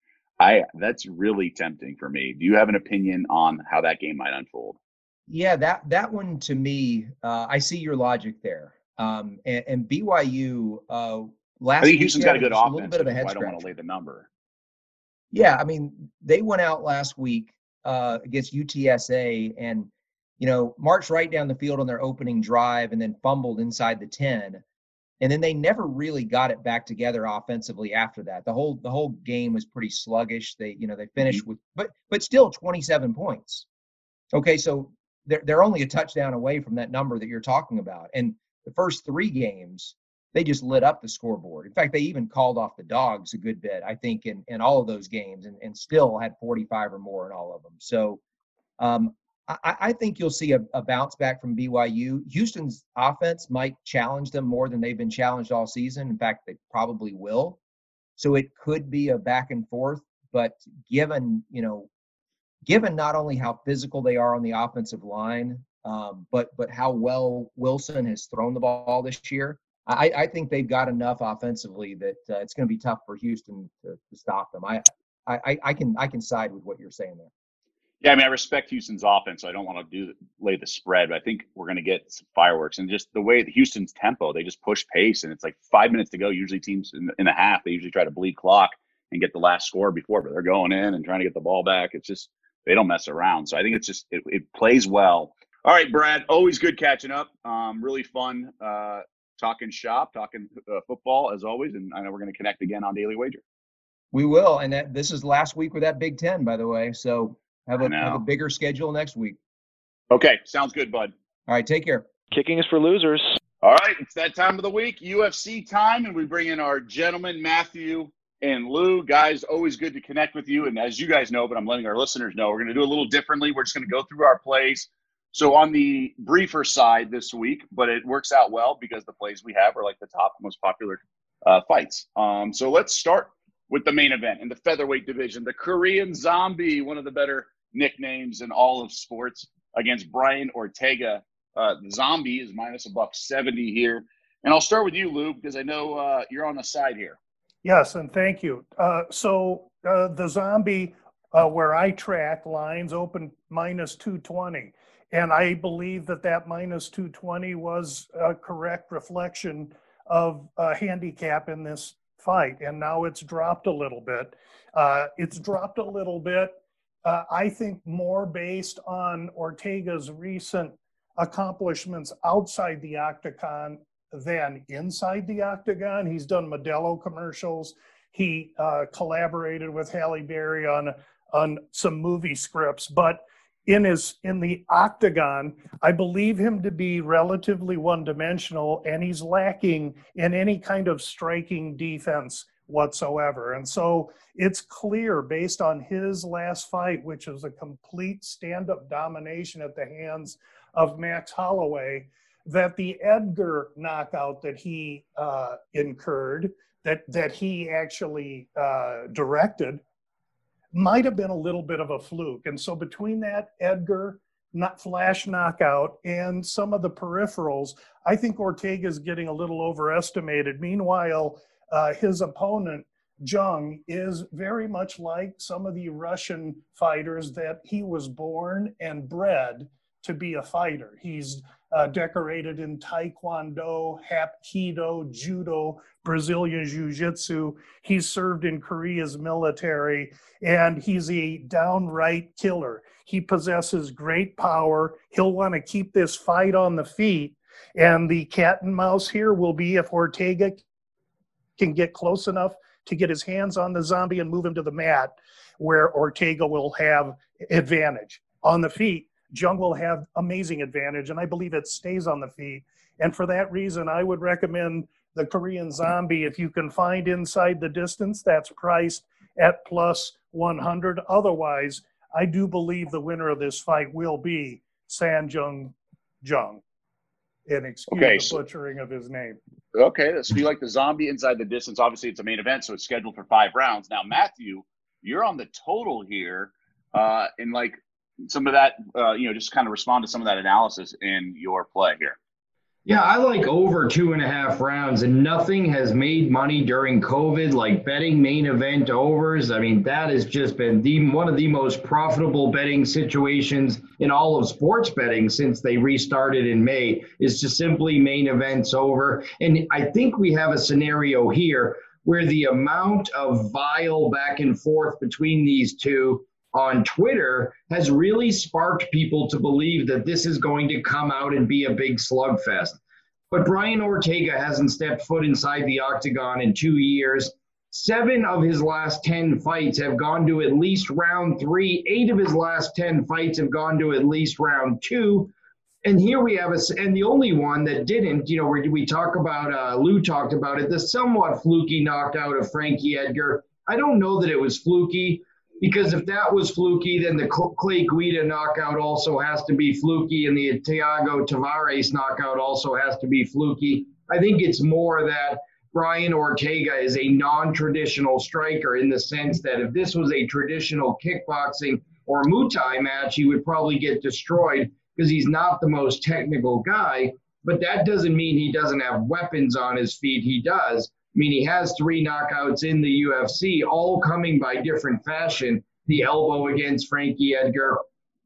I that's really tempting for me. Do you have an opinion on how that game might unfold? Yeah, that that one to me, uh, I see your logic there. Um, and, and B Y U uh, last. I think Houston's got a good offense. A little bit of a head I don't want to scratcher. lay the number. Yeah, I mean, they went out last week uh, against U T S A and, you know, marched right down the field on their opening drive and then fumbled inside the ten. And then they never really got it back together offensively after that. The whole the whole game was pretty sluggish. They, you know, they finished mm-hmm. with, but but still twenty-seven points. Okay, so they're they're only a touchdown away from that number that you're talking about. And the first three games, they just lit up the scoreboard. In fact, they even called off the dogs a good bit, I think, in, in all of those games, and, and still had forty-five or more in all of them. So um, I, I think you'll see a, a bounce back from B Y U. Houston's offense might challenge them more than they've been challenged all season. In fact, they probably will. So it could be a back and forth. But given, you know, given not only how physical they are on the offensive line, um, but but how well Wilson has thrown the ball this year, I, I think they've got enough offensively that uh, it's going to be tough for Houston to, to stop them. I, I I can I can side with what you're saying there. Yeah, I mean, I respect Houston's offense, so I don't want to do lay the spread, but I think we're going to get some fireworks. And just the way the Houston's tempo, they just push pace, and it's like five minutes to go. Usually teams in, in the half, they usually try to bleed clock and get the last score before, but they're going in and trying to get the ball back. It's just they don't mess around. So I think it's just it, it plays well. All right, Brad, always good catching up. Um, really fun uh, talking shop, talking uh, football as always, and I know we're going to connect again on Daily Wager. We will, and that, this is last week with that Big Ten, by the way. So have a, have a bigger schedule next week. Okay, sounds good, bud. All right, take care. Kicking is for losers. All right, it's that time of the week, U F C time, and we bring in our gentlemen, Matthew and Lou. Guys, always good to connect with you. And as you guys know, but I'm letting our listeners know, we're going to do a little differently. We're just going to go through our plays. So on the briefer side this week, but it works out well because the plays we have are like the top most popular uh, fights. Um, so let's start with the main event in the featherweight division. The Korean Zombie, one of the better nicknames in all of sports, against Brian Ortega. Uh, the Zombie is minus a buck seventy here. And I'll start with you, Lou, because I know uh, you're on the side here. Yes, and thank you. Uh, so uh, the Zombie, uh, where I track lines, open minus two twenty. And I believe that that minus two twenty was a correct reflection of a handicap in this fight. And now it's dropped a little bit. Uh, it's dropped a little bit, uh, I think, more based on Ortega's recent accomplishments outside the octagon than inside the octagon. He's done Modelo commercials. He uh, collaborated with Halle Berry on, on some movie scripts. But in his in the octagon, I believe him to be relatively one-dimensional, and he's lacking in any kind of striking defense whatsoever. And so it's clear, based on his last fight, which was a complete stand-up domination at the hands of Max Holloway, that the Edgar knockout that he uh, incurred, that that he actually uh, directed, might have been a little bit of a fluke. And so between that Edgar not flash knockout and some of the peripherals, I think Ortega's getting a little overestimated. Meanwhile, uh, his opponent, Jung, is very much like some of the Russian fighters that he was born and bred to be a fighter. He's uh, decorated in Taekwondo, Hapkido, Judo, Brazilian Jiu-Jitsu. He's served in Korea's military, and he's a downright killer. He possesses great power. He'll want to keep this fight on the feet. And the cat and mouse here will be if Ortega can get close enough to get his hands on the zombie and move him to the mat, where Ortega will have advantage. On the feet, Jung will have amazing advantage, and I believe it stays on the feet. And for that reason, I would recommend the Korean Zombie. If you can find inside the distance, that's priced at plus one hundred. Otherwise, I do believe the winner of this fight will be San Jung Jung. And excuse Okay, the so- butchering of his name. Okay, so you like the Zombie inside the distance. Obviously, it's a main event, so it's scheduled for five rounds. Now, Matthew, you're on the total here, uh, and like some of that, uh, you know, just kind of respond to some of that analysis in your play here. Yeah, I like over two and a half rounds, and nothing has made money during COVID like betting main event overs. I mean, that has just been the one of the most profitable betting situations in all of sports betting since they restarted in May, is to simply main events over. And I think we have a scenario here where the amount of vile back and forth between these two on Twitter has really sparked people to believe that this is going to come out and be a big slugfest. But Brian Ortega hasn't stepped foot inside the octagon in two years. Seven of his last ten fights have gone to at least round three. Eight of his last ten fights have gone to at least round two. And here we have a, and the only one that didn't, you know, where we talk about, uh, Lou talked about it, the somewhat fluky knockout of Frankie Edgar. I don't know that it was fluky, because if that was fluky, then the Clay Guida knockout also has to be fluky, and the Thiago Tavares knockout also has to be fluky. I think it's more that Brian Ortega is a non-traditional striker, in the sense that if this was a traditional kickboxing or Muay Thai match, he would probably get destroyed because he's not the most technical guy. But that doesn't mean he doesn't have weapons on his feet. He does. I mean, he has three knockouts in the U F C, all coming by different fashion. The elbow against Frankie Edgar,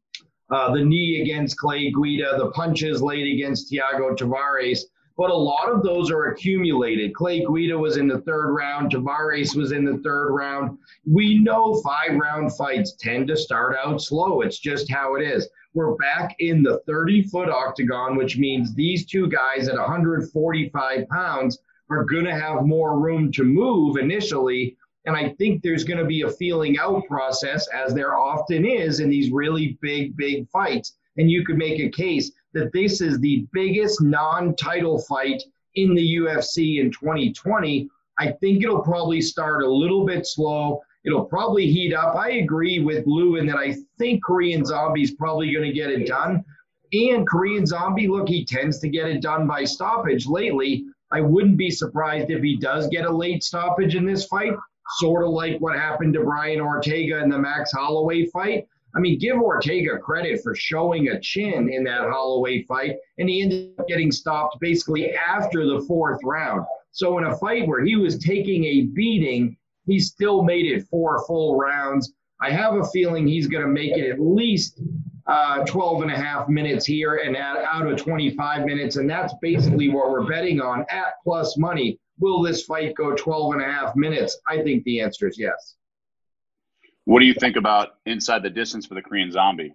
uh, the knee against Clay Guida, the punches laid against Thiago Tavares. But a lot of those are accumulated. Clay Guida was in the third round. Tavares was in the third round. We know five-round fights tend to start out slow. It's just how it is. We're back in the thirty-foot octagon, which means these two guys at one hundred forty-five pounds are going to have more room to move initially. And I think there's going to be a feeling out process, as there often is in these really big, big fights. And you could make a case that this is the biggest non-title fight in the U F C in twenty twenty. I think it'll probably start a little bit slow. It'll probably heat up. I agree with Lou in that I think Korean Zombie's probably going to get it done. And Korean Zombie, look, he tends to get it done by stoppage lately. I wouldn't be surprised if he does get a late stoppage in this fight, sort of like what happened to Brian Ortega in the Max Holloway fight. I mean, give Ortega credit for showing a chin in that Holloway fight, and he ended up getting stopped basically after the fourth round. So in a fight where he was taking a beating, he still made it four full rounds. I have a feeling he's going to make it at least Uh, twelve and a half minutes here and at, out of twenty-five minutes. And that's basically what we're betting on at plus money. Will this fight go twelve and a half minutes? I think the answer is yes. What do you think about inside the distance for the Korean Zombie?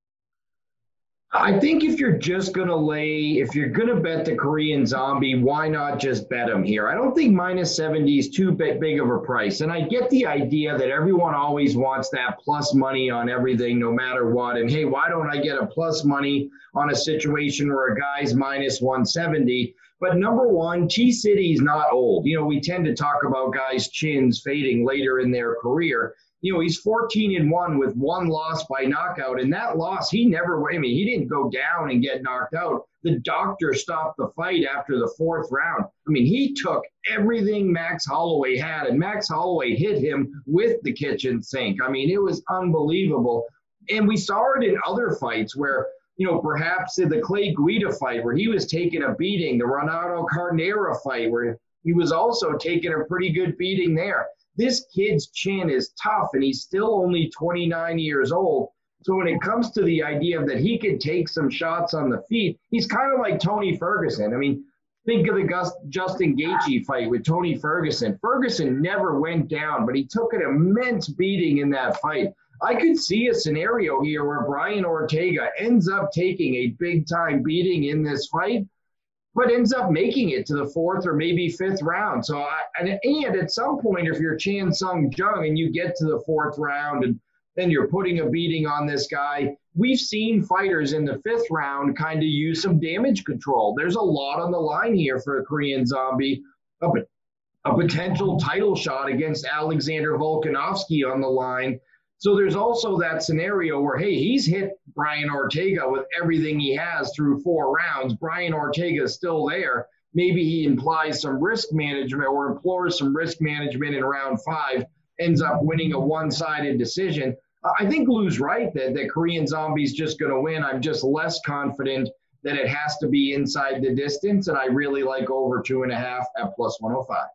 I think if you're just going to lay, if you're going to bet the Korean Zombie, why not just bet him here? I don't think minus seventy is too big, big of a price. And I get the idea that everyone always wants that plus money on everything, no matter what. And hey, why don't I get a plus money on a situation where a guy's minus one seventy? But number one, T-City's not old. You know, we tend to talk about guys' chins fading later in their career. You know, he's fourteen and one with one loss by knockout. And that loss, he never, I mean, he didn't go down and get knocked out. The doctor stopped the fight after the fourth round. I mean, he took everything Max Holloway had, and Max Holloway hit him with the kitchen sink. I mean, it was unbelievable. And we saw it in other fights where, you know, perhaps in the Clay Guida fight where he was taking a beating, the Renato Carnera fight where he was also taking a pretty good beating there. This kid's chin is tough, and he's still only twenty-nine years old. So when it comes to the idea that he could take some shots on the feet, he's kind of like Tony Ferguson. I mean, think of the Gus, Justin Gaethje fight with Tony Ferguson. Ferguson never went down, but he took an immense beating in that fight. I could see a scenario here where Brian Ortega ends up taking a big-time beating in this fight, but ends up making it to the fourth or maybe fifth round. So, I, and, and at some point, if you're Chan Sung Jung and you get to the fourth round and then you're putting a beating on this guy, we've seen fighters in the fifth round kind of use some damage control. There's a lot on the line here for a Korean Zombie, a, a potential title shot against Alexander Volkanovski on the line. So there's also that scenario where, hey, he's hit Brian Ortega with everything he has through four rounds. Brian Ortega is still there. Maybe he implies some risk management or implores some risk management in round five, ends up winning a one-sided decision. I think Lou's right that, that Korean Zombie's just going to win. I'm just less confident that it has to be inside the distance, and I really like over two and a half at plus one oh five.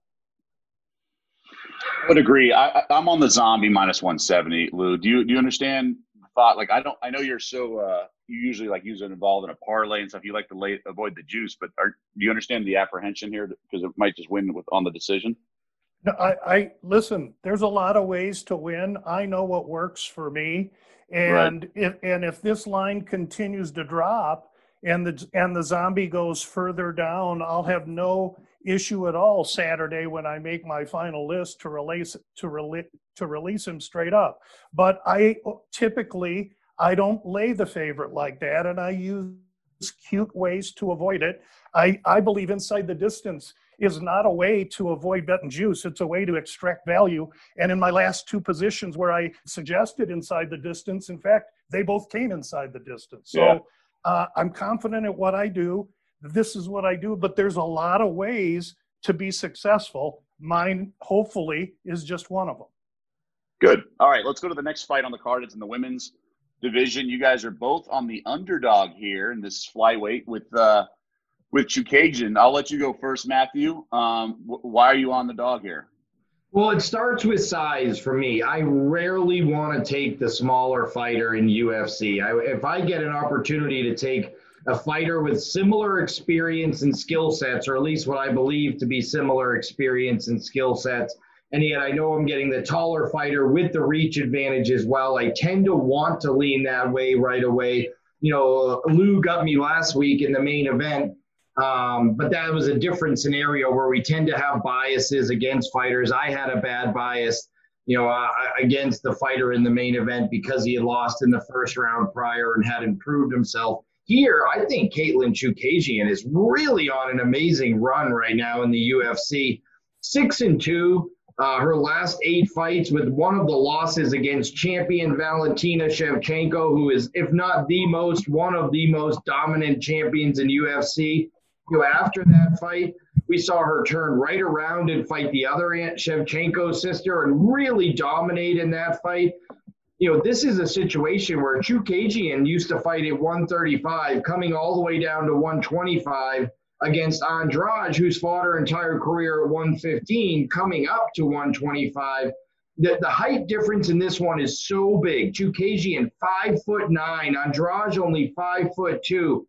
I would agree. I, I'm on the Zombie minus one seventy. Lou, do you do you understand the thought? Like, I don't. I know you're so uh, you usually like use it involved in a parlay and stuff. You like to lay, avoid the juice, but are, do you understand the apprehension here because it might just win with on the decision? No, I, I listen. There's a lot of ways to win. I know what works for me, and right. if and if this line continues to drop and the and the Zombie goes further down, I'll have no issue at all Saturday when I make my final list to release to release to release him straight up. But I typically I don't lay the favorite like that, and I use cute ways to avoid it. I I believe inside the distance is not a way to avoid betting juice. It's a way to extract value. And in my last two positions where I suggested inside the distance, in fact, they both came inside the distance. So yeah. uh, I'm confident at what I do. This is what I do, but there's a lot of ways to be successful. Mine, hopefully, is just one of them. Good. All right, let's go to the next fight on the card. It's in the women's division. You guys are both on the underdog here in this flyweight with uh, with Chookagian. I'll let you go first, Matthew. Um, wh- why are you on the dog here? Well, it starts with size for me. I rarely want to take the smaller fighter in U F C. I, if I get an opportunity to take a fighter with similar experience and skill sets, or at least what I believe to be similar experience and skill sets, and yet I know I'm getting the taller fighter with the reach advantage as well, I tend to want to lean that way right away. You know, Lou got me last week in the main event, um, but that was a different scenario where we tend to have biases against fighters. I had a bad bias, you know, uh, against the fighter in the main event because he had lost in the first round prior and had improved himself. Here, I think Caitlin Chookagian is really on an amazing run right now in the U F C. Six and two, uh, her last eight fights, with one of the losses against champion Valentina Shevchenko, who is, if not the most, one of the most dominant champions in U F C. You know, after that fight, we saw her turn right around and fight the other Aunt Shevchenko's sister and really dominate in that fight. You know, this is a situation where Chookagian used to fight at one thirty-five, coming all the way down to one twenty-five against Andrade, who's fought her entire career at one fifteen, coming up to one twenty-five. The, the height difference in this one is so big. Chookagian, five foot nine, Andrade only five foot two.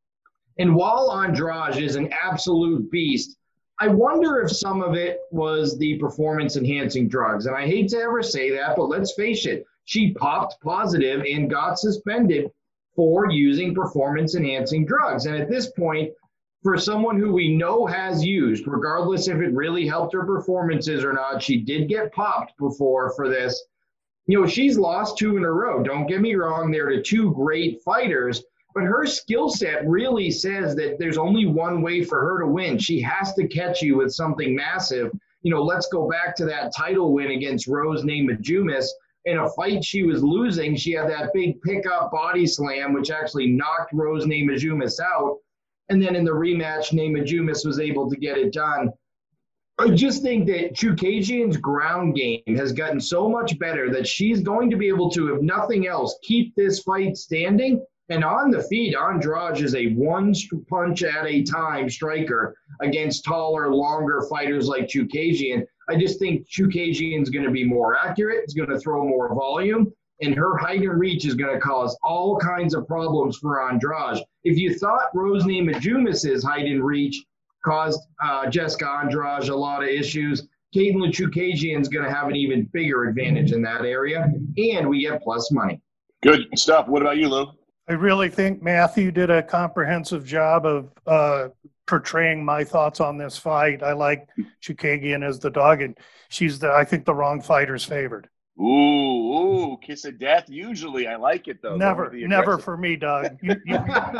And while Andrade is an absolute beast, I wonder if some of it was the performance-enhancing drugs. And I hate to ever say that, but let's face it. She popped positive and got suspended for using performance-enhancing drugs. And at this point, for someone who we know has used, regardless if it really helped her performances or not, she did get popped before for this. You know, she's lost two in a row. Don't get me wrong, they're the two great fighters, but her skill set really says that there's only one way for her to win. She has to catch you with something massive. You know, let's go back to that title win against Rose Namajunas. In a fight she was losing, she had that big pickup body slam, which actually knocked Rose Namajunas out. And then in the rematch, Namajunas was able to get it done. I just think that Chookagian's ground game has gotten so much better that she's going to be able to, if nothing else, keep this fight standing. And on the feet, Andrade is a one punch at a time striker against taller, longer fighters like Chookagian. I just think Chookagian's going to be more accurate. It's going to throw more volume. And her height and reach is going to cause all kinds of problems for Andrade. If you thought Rose Namajunas' height and reach caused uh, Jessica Andrade a lot of issues, Caitlin Chookagian's going to have an even bigger advantage in that area, and we get plus money. Good stuff. What about you, Lou? I really think Matthew did a comprehensive job of uh, portraying my thoughts on this fight. I like Chookagian as the dog, and she's the, I think, the wrong fighter's favored. Ooh, ooh, kiss of death. Usually, I like it though. Never, never for me, Doug. You, you,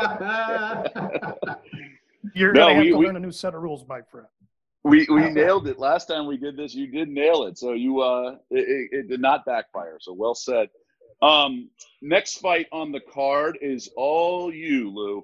you're No, gonna have we- to we- learn a new set of rules, my friend. We we nailed it last time we did this. You did nail it. So you uh, it, it, it did not backfire. So well said. Um, next fight on the card is all you, Lou.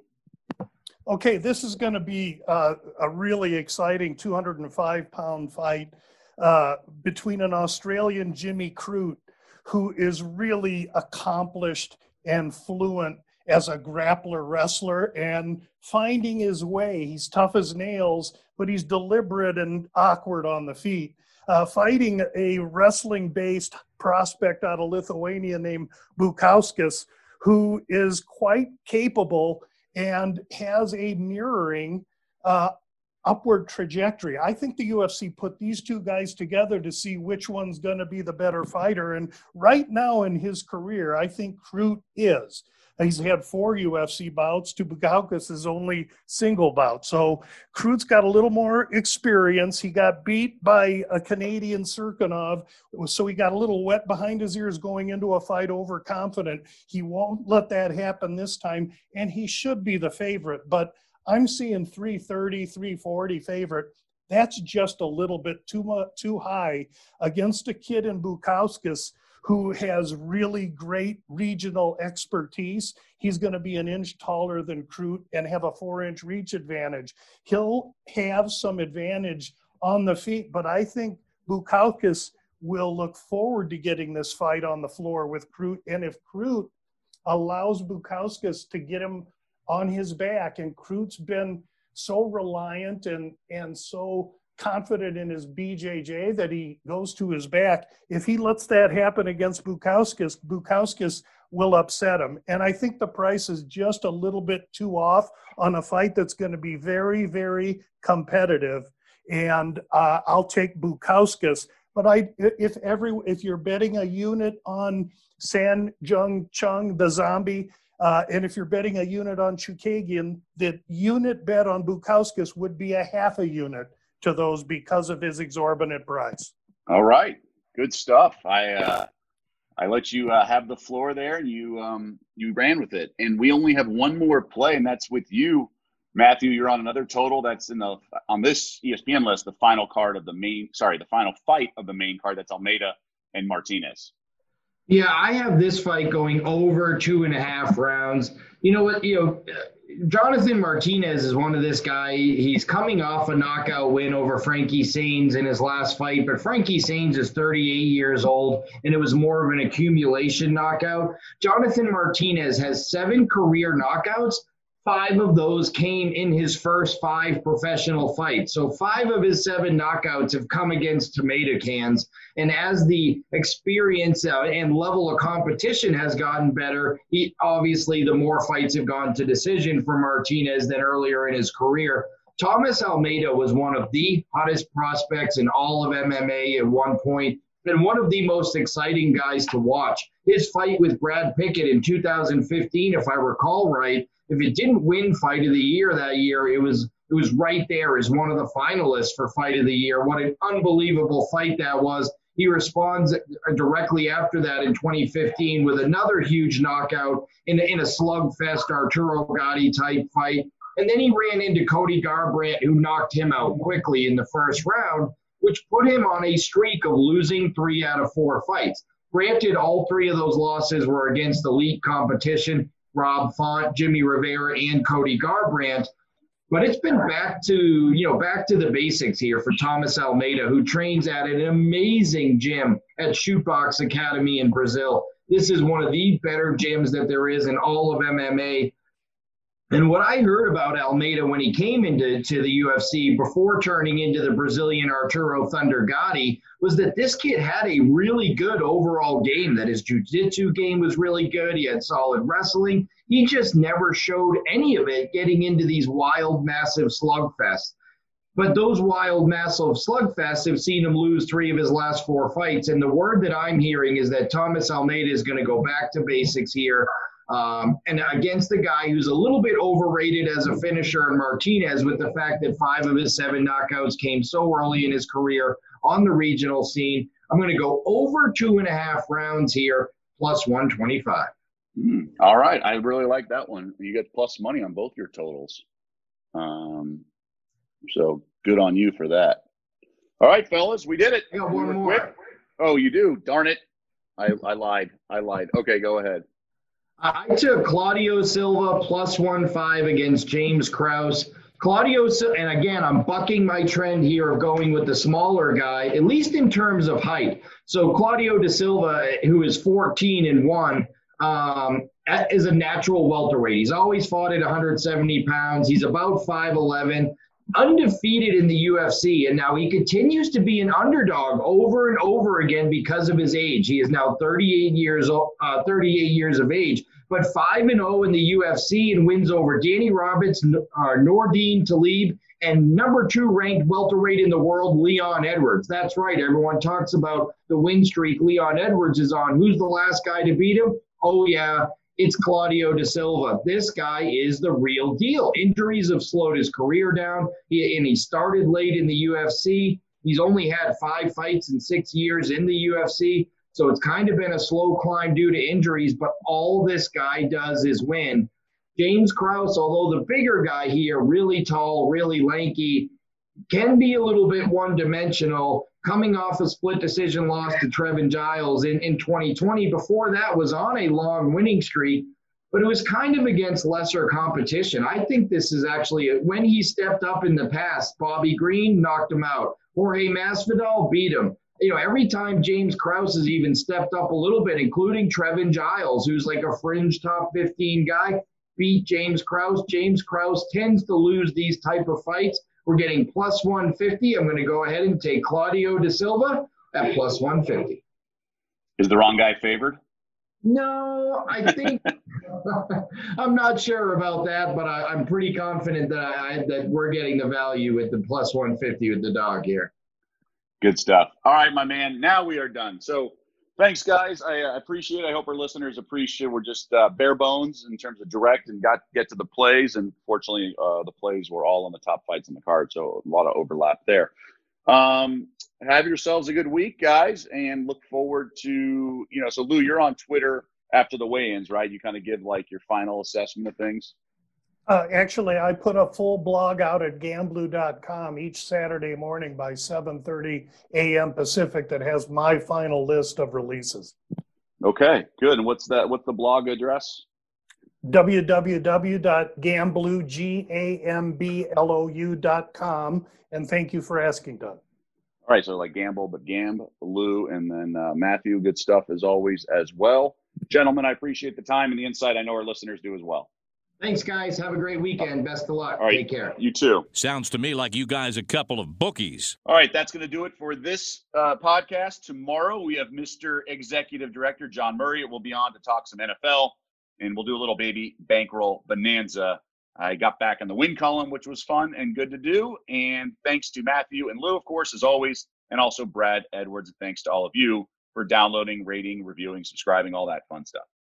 Okay, this is going to be uh, a really exciting two hundred five pound fight uh, between an Australian Jimmy Crute, who is really accomplished and fluent as a grappler wrestler and finding his way. He's tough as nails, but he's deliberate and awkward on the feet. Uh, fighting a wrestling-based prospect out of Lithuania named Bukauskas, who is quite capable and has a mirroring uh, upward trajectory. I think the U F C put these two guys together to see which one's going to be the better fighter. And right now in his career, I think Crute is. He's had four U F C bouts. To Bukauskas' only single bout. So Crute's got a little more experience. He got beat by a Canadian Serkinov, so he got a little wet behind his ears going into a fight overconfident. He won't let that happen this time, and he should be the favorite. But I'm seeing three thirty, three forty favorite. That's just a little bit too much, too high against a kid in Bukauskas who has really great regional expertise. He's going to be an inch taller than Crute and have a four-inch reach advantage. He'll have some advantage on the feet, but I think Bukauskas will look forward to getting this fight on the floor with Crute. And if Crute allows Bukauskas to get him on his back, and Crute's been so reliant and, and so confident in his B J J that he goes to his back. If he lets that happen against Bukauskas, Bukauskas will upset him. And I think the price is just a little bit too off on a fight that's going to be very, very competitive. And uh, I'll take Bukauskas. But I, if every, if you're betting a unit on San Jung Chung, the zombie, uh, and if you're betting a unit on Chookagian, the unit bet on Bukauskas would be a half a unit to those because of his exorbitant price. All right, good stuff. I uh, I let you uh, have the floor there, and you um, you ran with it. And we only have one more play, and that's with you, Matthew. You're on another total. That's in the on this E S P N list, the final card of the main. Sorry, the final fight of the main card. That's Almeida and Martinez. Yeah, I have this fight going over two and a half rounds. You know what? You know. Jonathan Martinez is one of this guy. He's coming off a knockout win over Frankie Saenz in his last fight, but Frankie Saenz is thirty-eight years old, and it was more of an accumulation knockout. Jonathan Martinez has seven career knockouts. Five of those came in his first five professional fights. So five of his seven knockouts have come against tomato cans. And as the experience uh, and level of competition has gotten better, he, obviously the more fights have gone to decision for Martinez than earlier in his career. Thomas Almeida was one of the hottest prospects in all of M M A at one point, and one of the most exciting guys to watch. His fight with Brad Pickett in two thousand fifteen, if I recall right, if it didn't win Fight of the Year that year, it was it was right there as one of the finalists for Fight of the Year. What an unbelievable fight that was. He responds directly after that in twenty fifteen with another huge knockout in, in a slugfest Arturo Gatti type fight. And then he ran into Cody Garbrandt, who knocked him out quickly in the first round, which put him on a streak of losing three out of four fights. Granted, all three of those losses were against elite competition, Rob Font, Jimmy Rivera, and Cody Garbrandt. But it's been back to, you know, back to the basics here for Thomas Almeida, who trains at an amazing gym at Shootbox Academy in Brazil. This is one of the better gyms that there is in all of M M A. And what I heard about Almeida when he came into to the U F C before turning into the Brazilian Arturo Thunder Gotti was that this kid had a really good overall game, that his jiu-jitsu game was really good. He had solid wrestling. He just never showed any of it getting into these wild, massive slugfests. But those wild, massive slugfests have seen him lose three of his last four fights. And the word that I'm hearing is that Thomas Almeida is going to go back to basics here. Um, and against the guy who's a little bit overrated as a finisher in Martinez, with the fact that five of his seven knockouts came so early in his career on the regional scene. I'm going to go over two and a half rounds here, plus one twenty-five. Mm, all right. I really like that one. You get plus money on both your totals. Um, so good on you for that. All right, fellas, we did it. I got We one were more. quick. Oh, you do? Darn it. I, I lied. I lied. Okay, go ahead. I took Claudio Silva plus one five against James Krause. Claudio, Sil- and again, I'm bucking my trend here of going with the smaller guy, at least in terms of height. So Claudio da Silva, who is fourteen and one, um, is a natural welterweight. He's always fought at one hundred seventy pounds. He's about five eleven, undefeated in the U F C, and now he continues to be an underdog over and over again because of his age. He is now thirty-eight years old, uh, thirty-eight years of age, but five and oh in the U F C and wins over Danny Roberts, uh, Nordine Talib, and number two ranked welterweight in the world, Leon Edwards. That's right. Everyone talks about the win streak Leon Edwards is on. Who's the last guy to beat him? Oh, yeah. It's Claudio da Silva. This guy is the real deal. Injuries have slowed his career down, he, and he started late in the U F C. He's only had five fights in six years in the U F C, so it's kind of been a slow climb due to injuries, but all this guy does is win. James Krause, although the bigger guy here, really tall, really lanky, can be a little bit one-dimensional, coming off a split decision loss to Trevin Giles in, in twenty twenty. Before that was on a long winning streak, but it was kind of against lesser competition. I think this is actually, when he stepped up in the past, Bobby Green knocked him out. Jorge Masvidal beat him. You know, every time James Krause has even stepped up a little bit, including Trevin Giles, who's like a fringe top fifteen guy, beat James Krause. James Krause tends to lose these type of fights. We're getting plus one fifty. I'm going to go ahead and take Claudio da Silva at plus one fifty. Is the wrong guy favored? No, I think I'm not sure about that, but I, I'm pretty confident that I, that we're getting the value with the plus one fifty with the dog here. Good stuff. All right, my man. Now we are done. So thanks, guys. I uh, appreciate it. I hope our listeners appreciate it. We're just uh, bare bones in terms of direct and got get to the plays. And fortunately, uh, the plays were all on the top fights in the card, so a lot of overlap there. Um, have yourselves a good week, guys, and look forward to, you know, so Lou, you're on Twitter after the weigh-ins, right? You kind of give like your final assessment of things. Uh, actually, I put a full blog out at gamblu dot com each Saturday morning by seven thirty a.m. Pacific that has my final list of releases. Okay, good. And what's that? What's the blog address? w w w dot gamblu dot com. And thank you for asking, Doug. All right, so like Gamble, but Gamb, Lou, and then uh, Matthew. Good stuff as always as well. Gentlemen, I appreciate the time and the insight. I know our listeners do as well. Thanks, guys. Have a great weekend. Best of luck. All right, take care. You too. Sounds to me like you guys a couple of bookies. All right, that's going to do it for this uh, podcast. Tomorrow we have Mister Executive Director John Murray. We'll be on to talk some N F L, and we'll do a little baby bankroll bonanza. I got back in the win column, which was fun and good to do. And thanks to Matthew and Lou, of course, as always, and also Brad Edwards. And thanks to all of you for downloading, rating, reviewing, subscribing, all that fun stuff.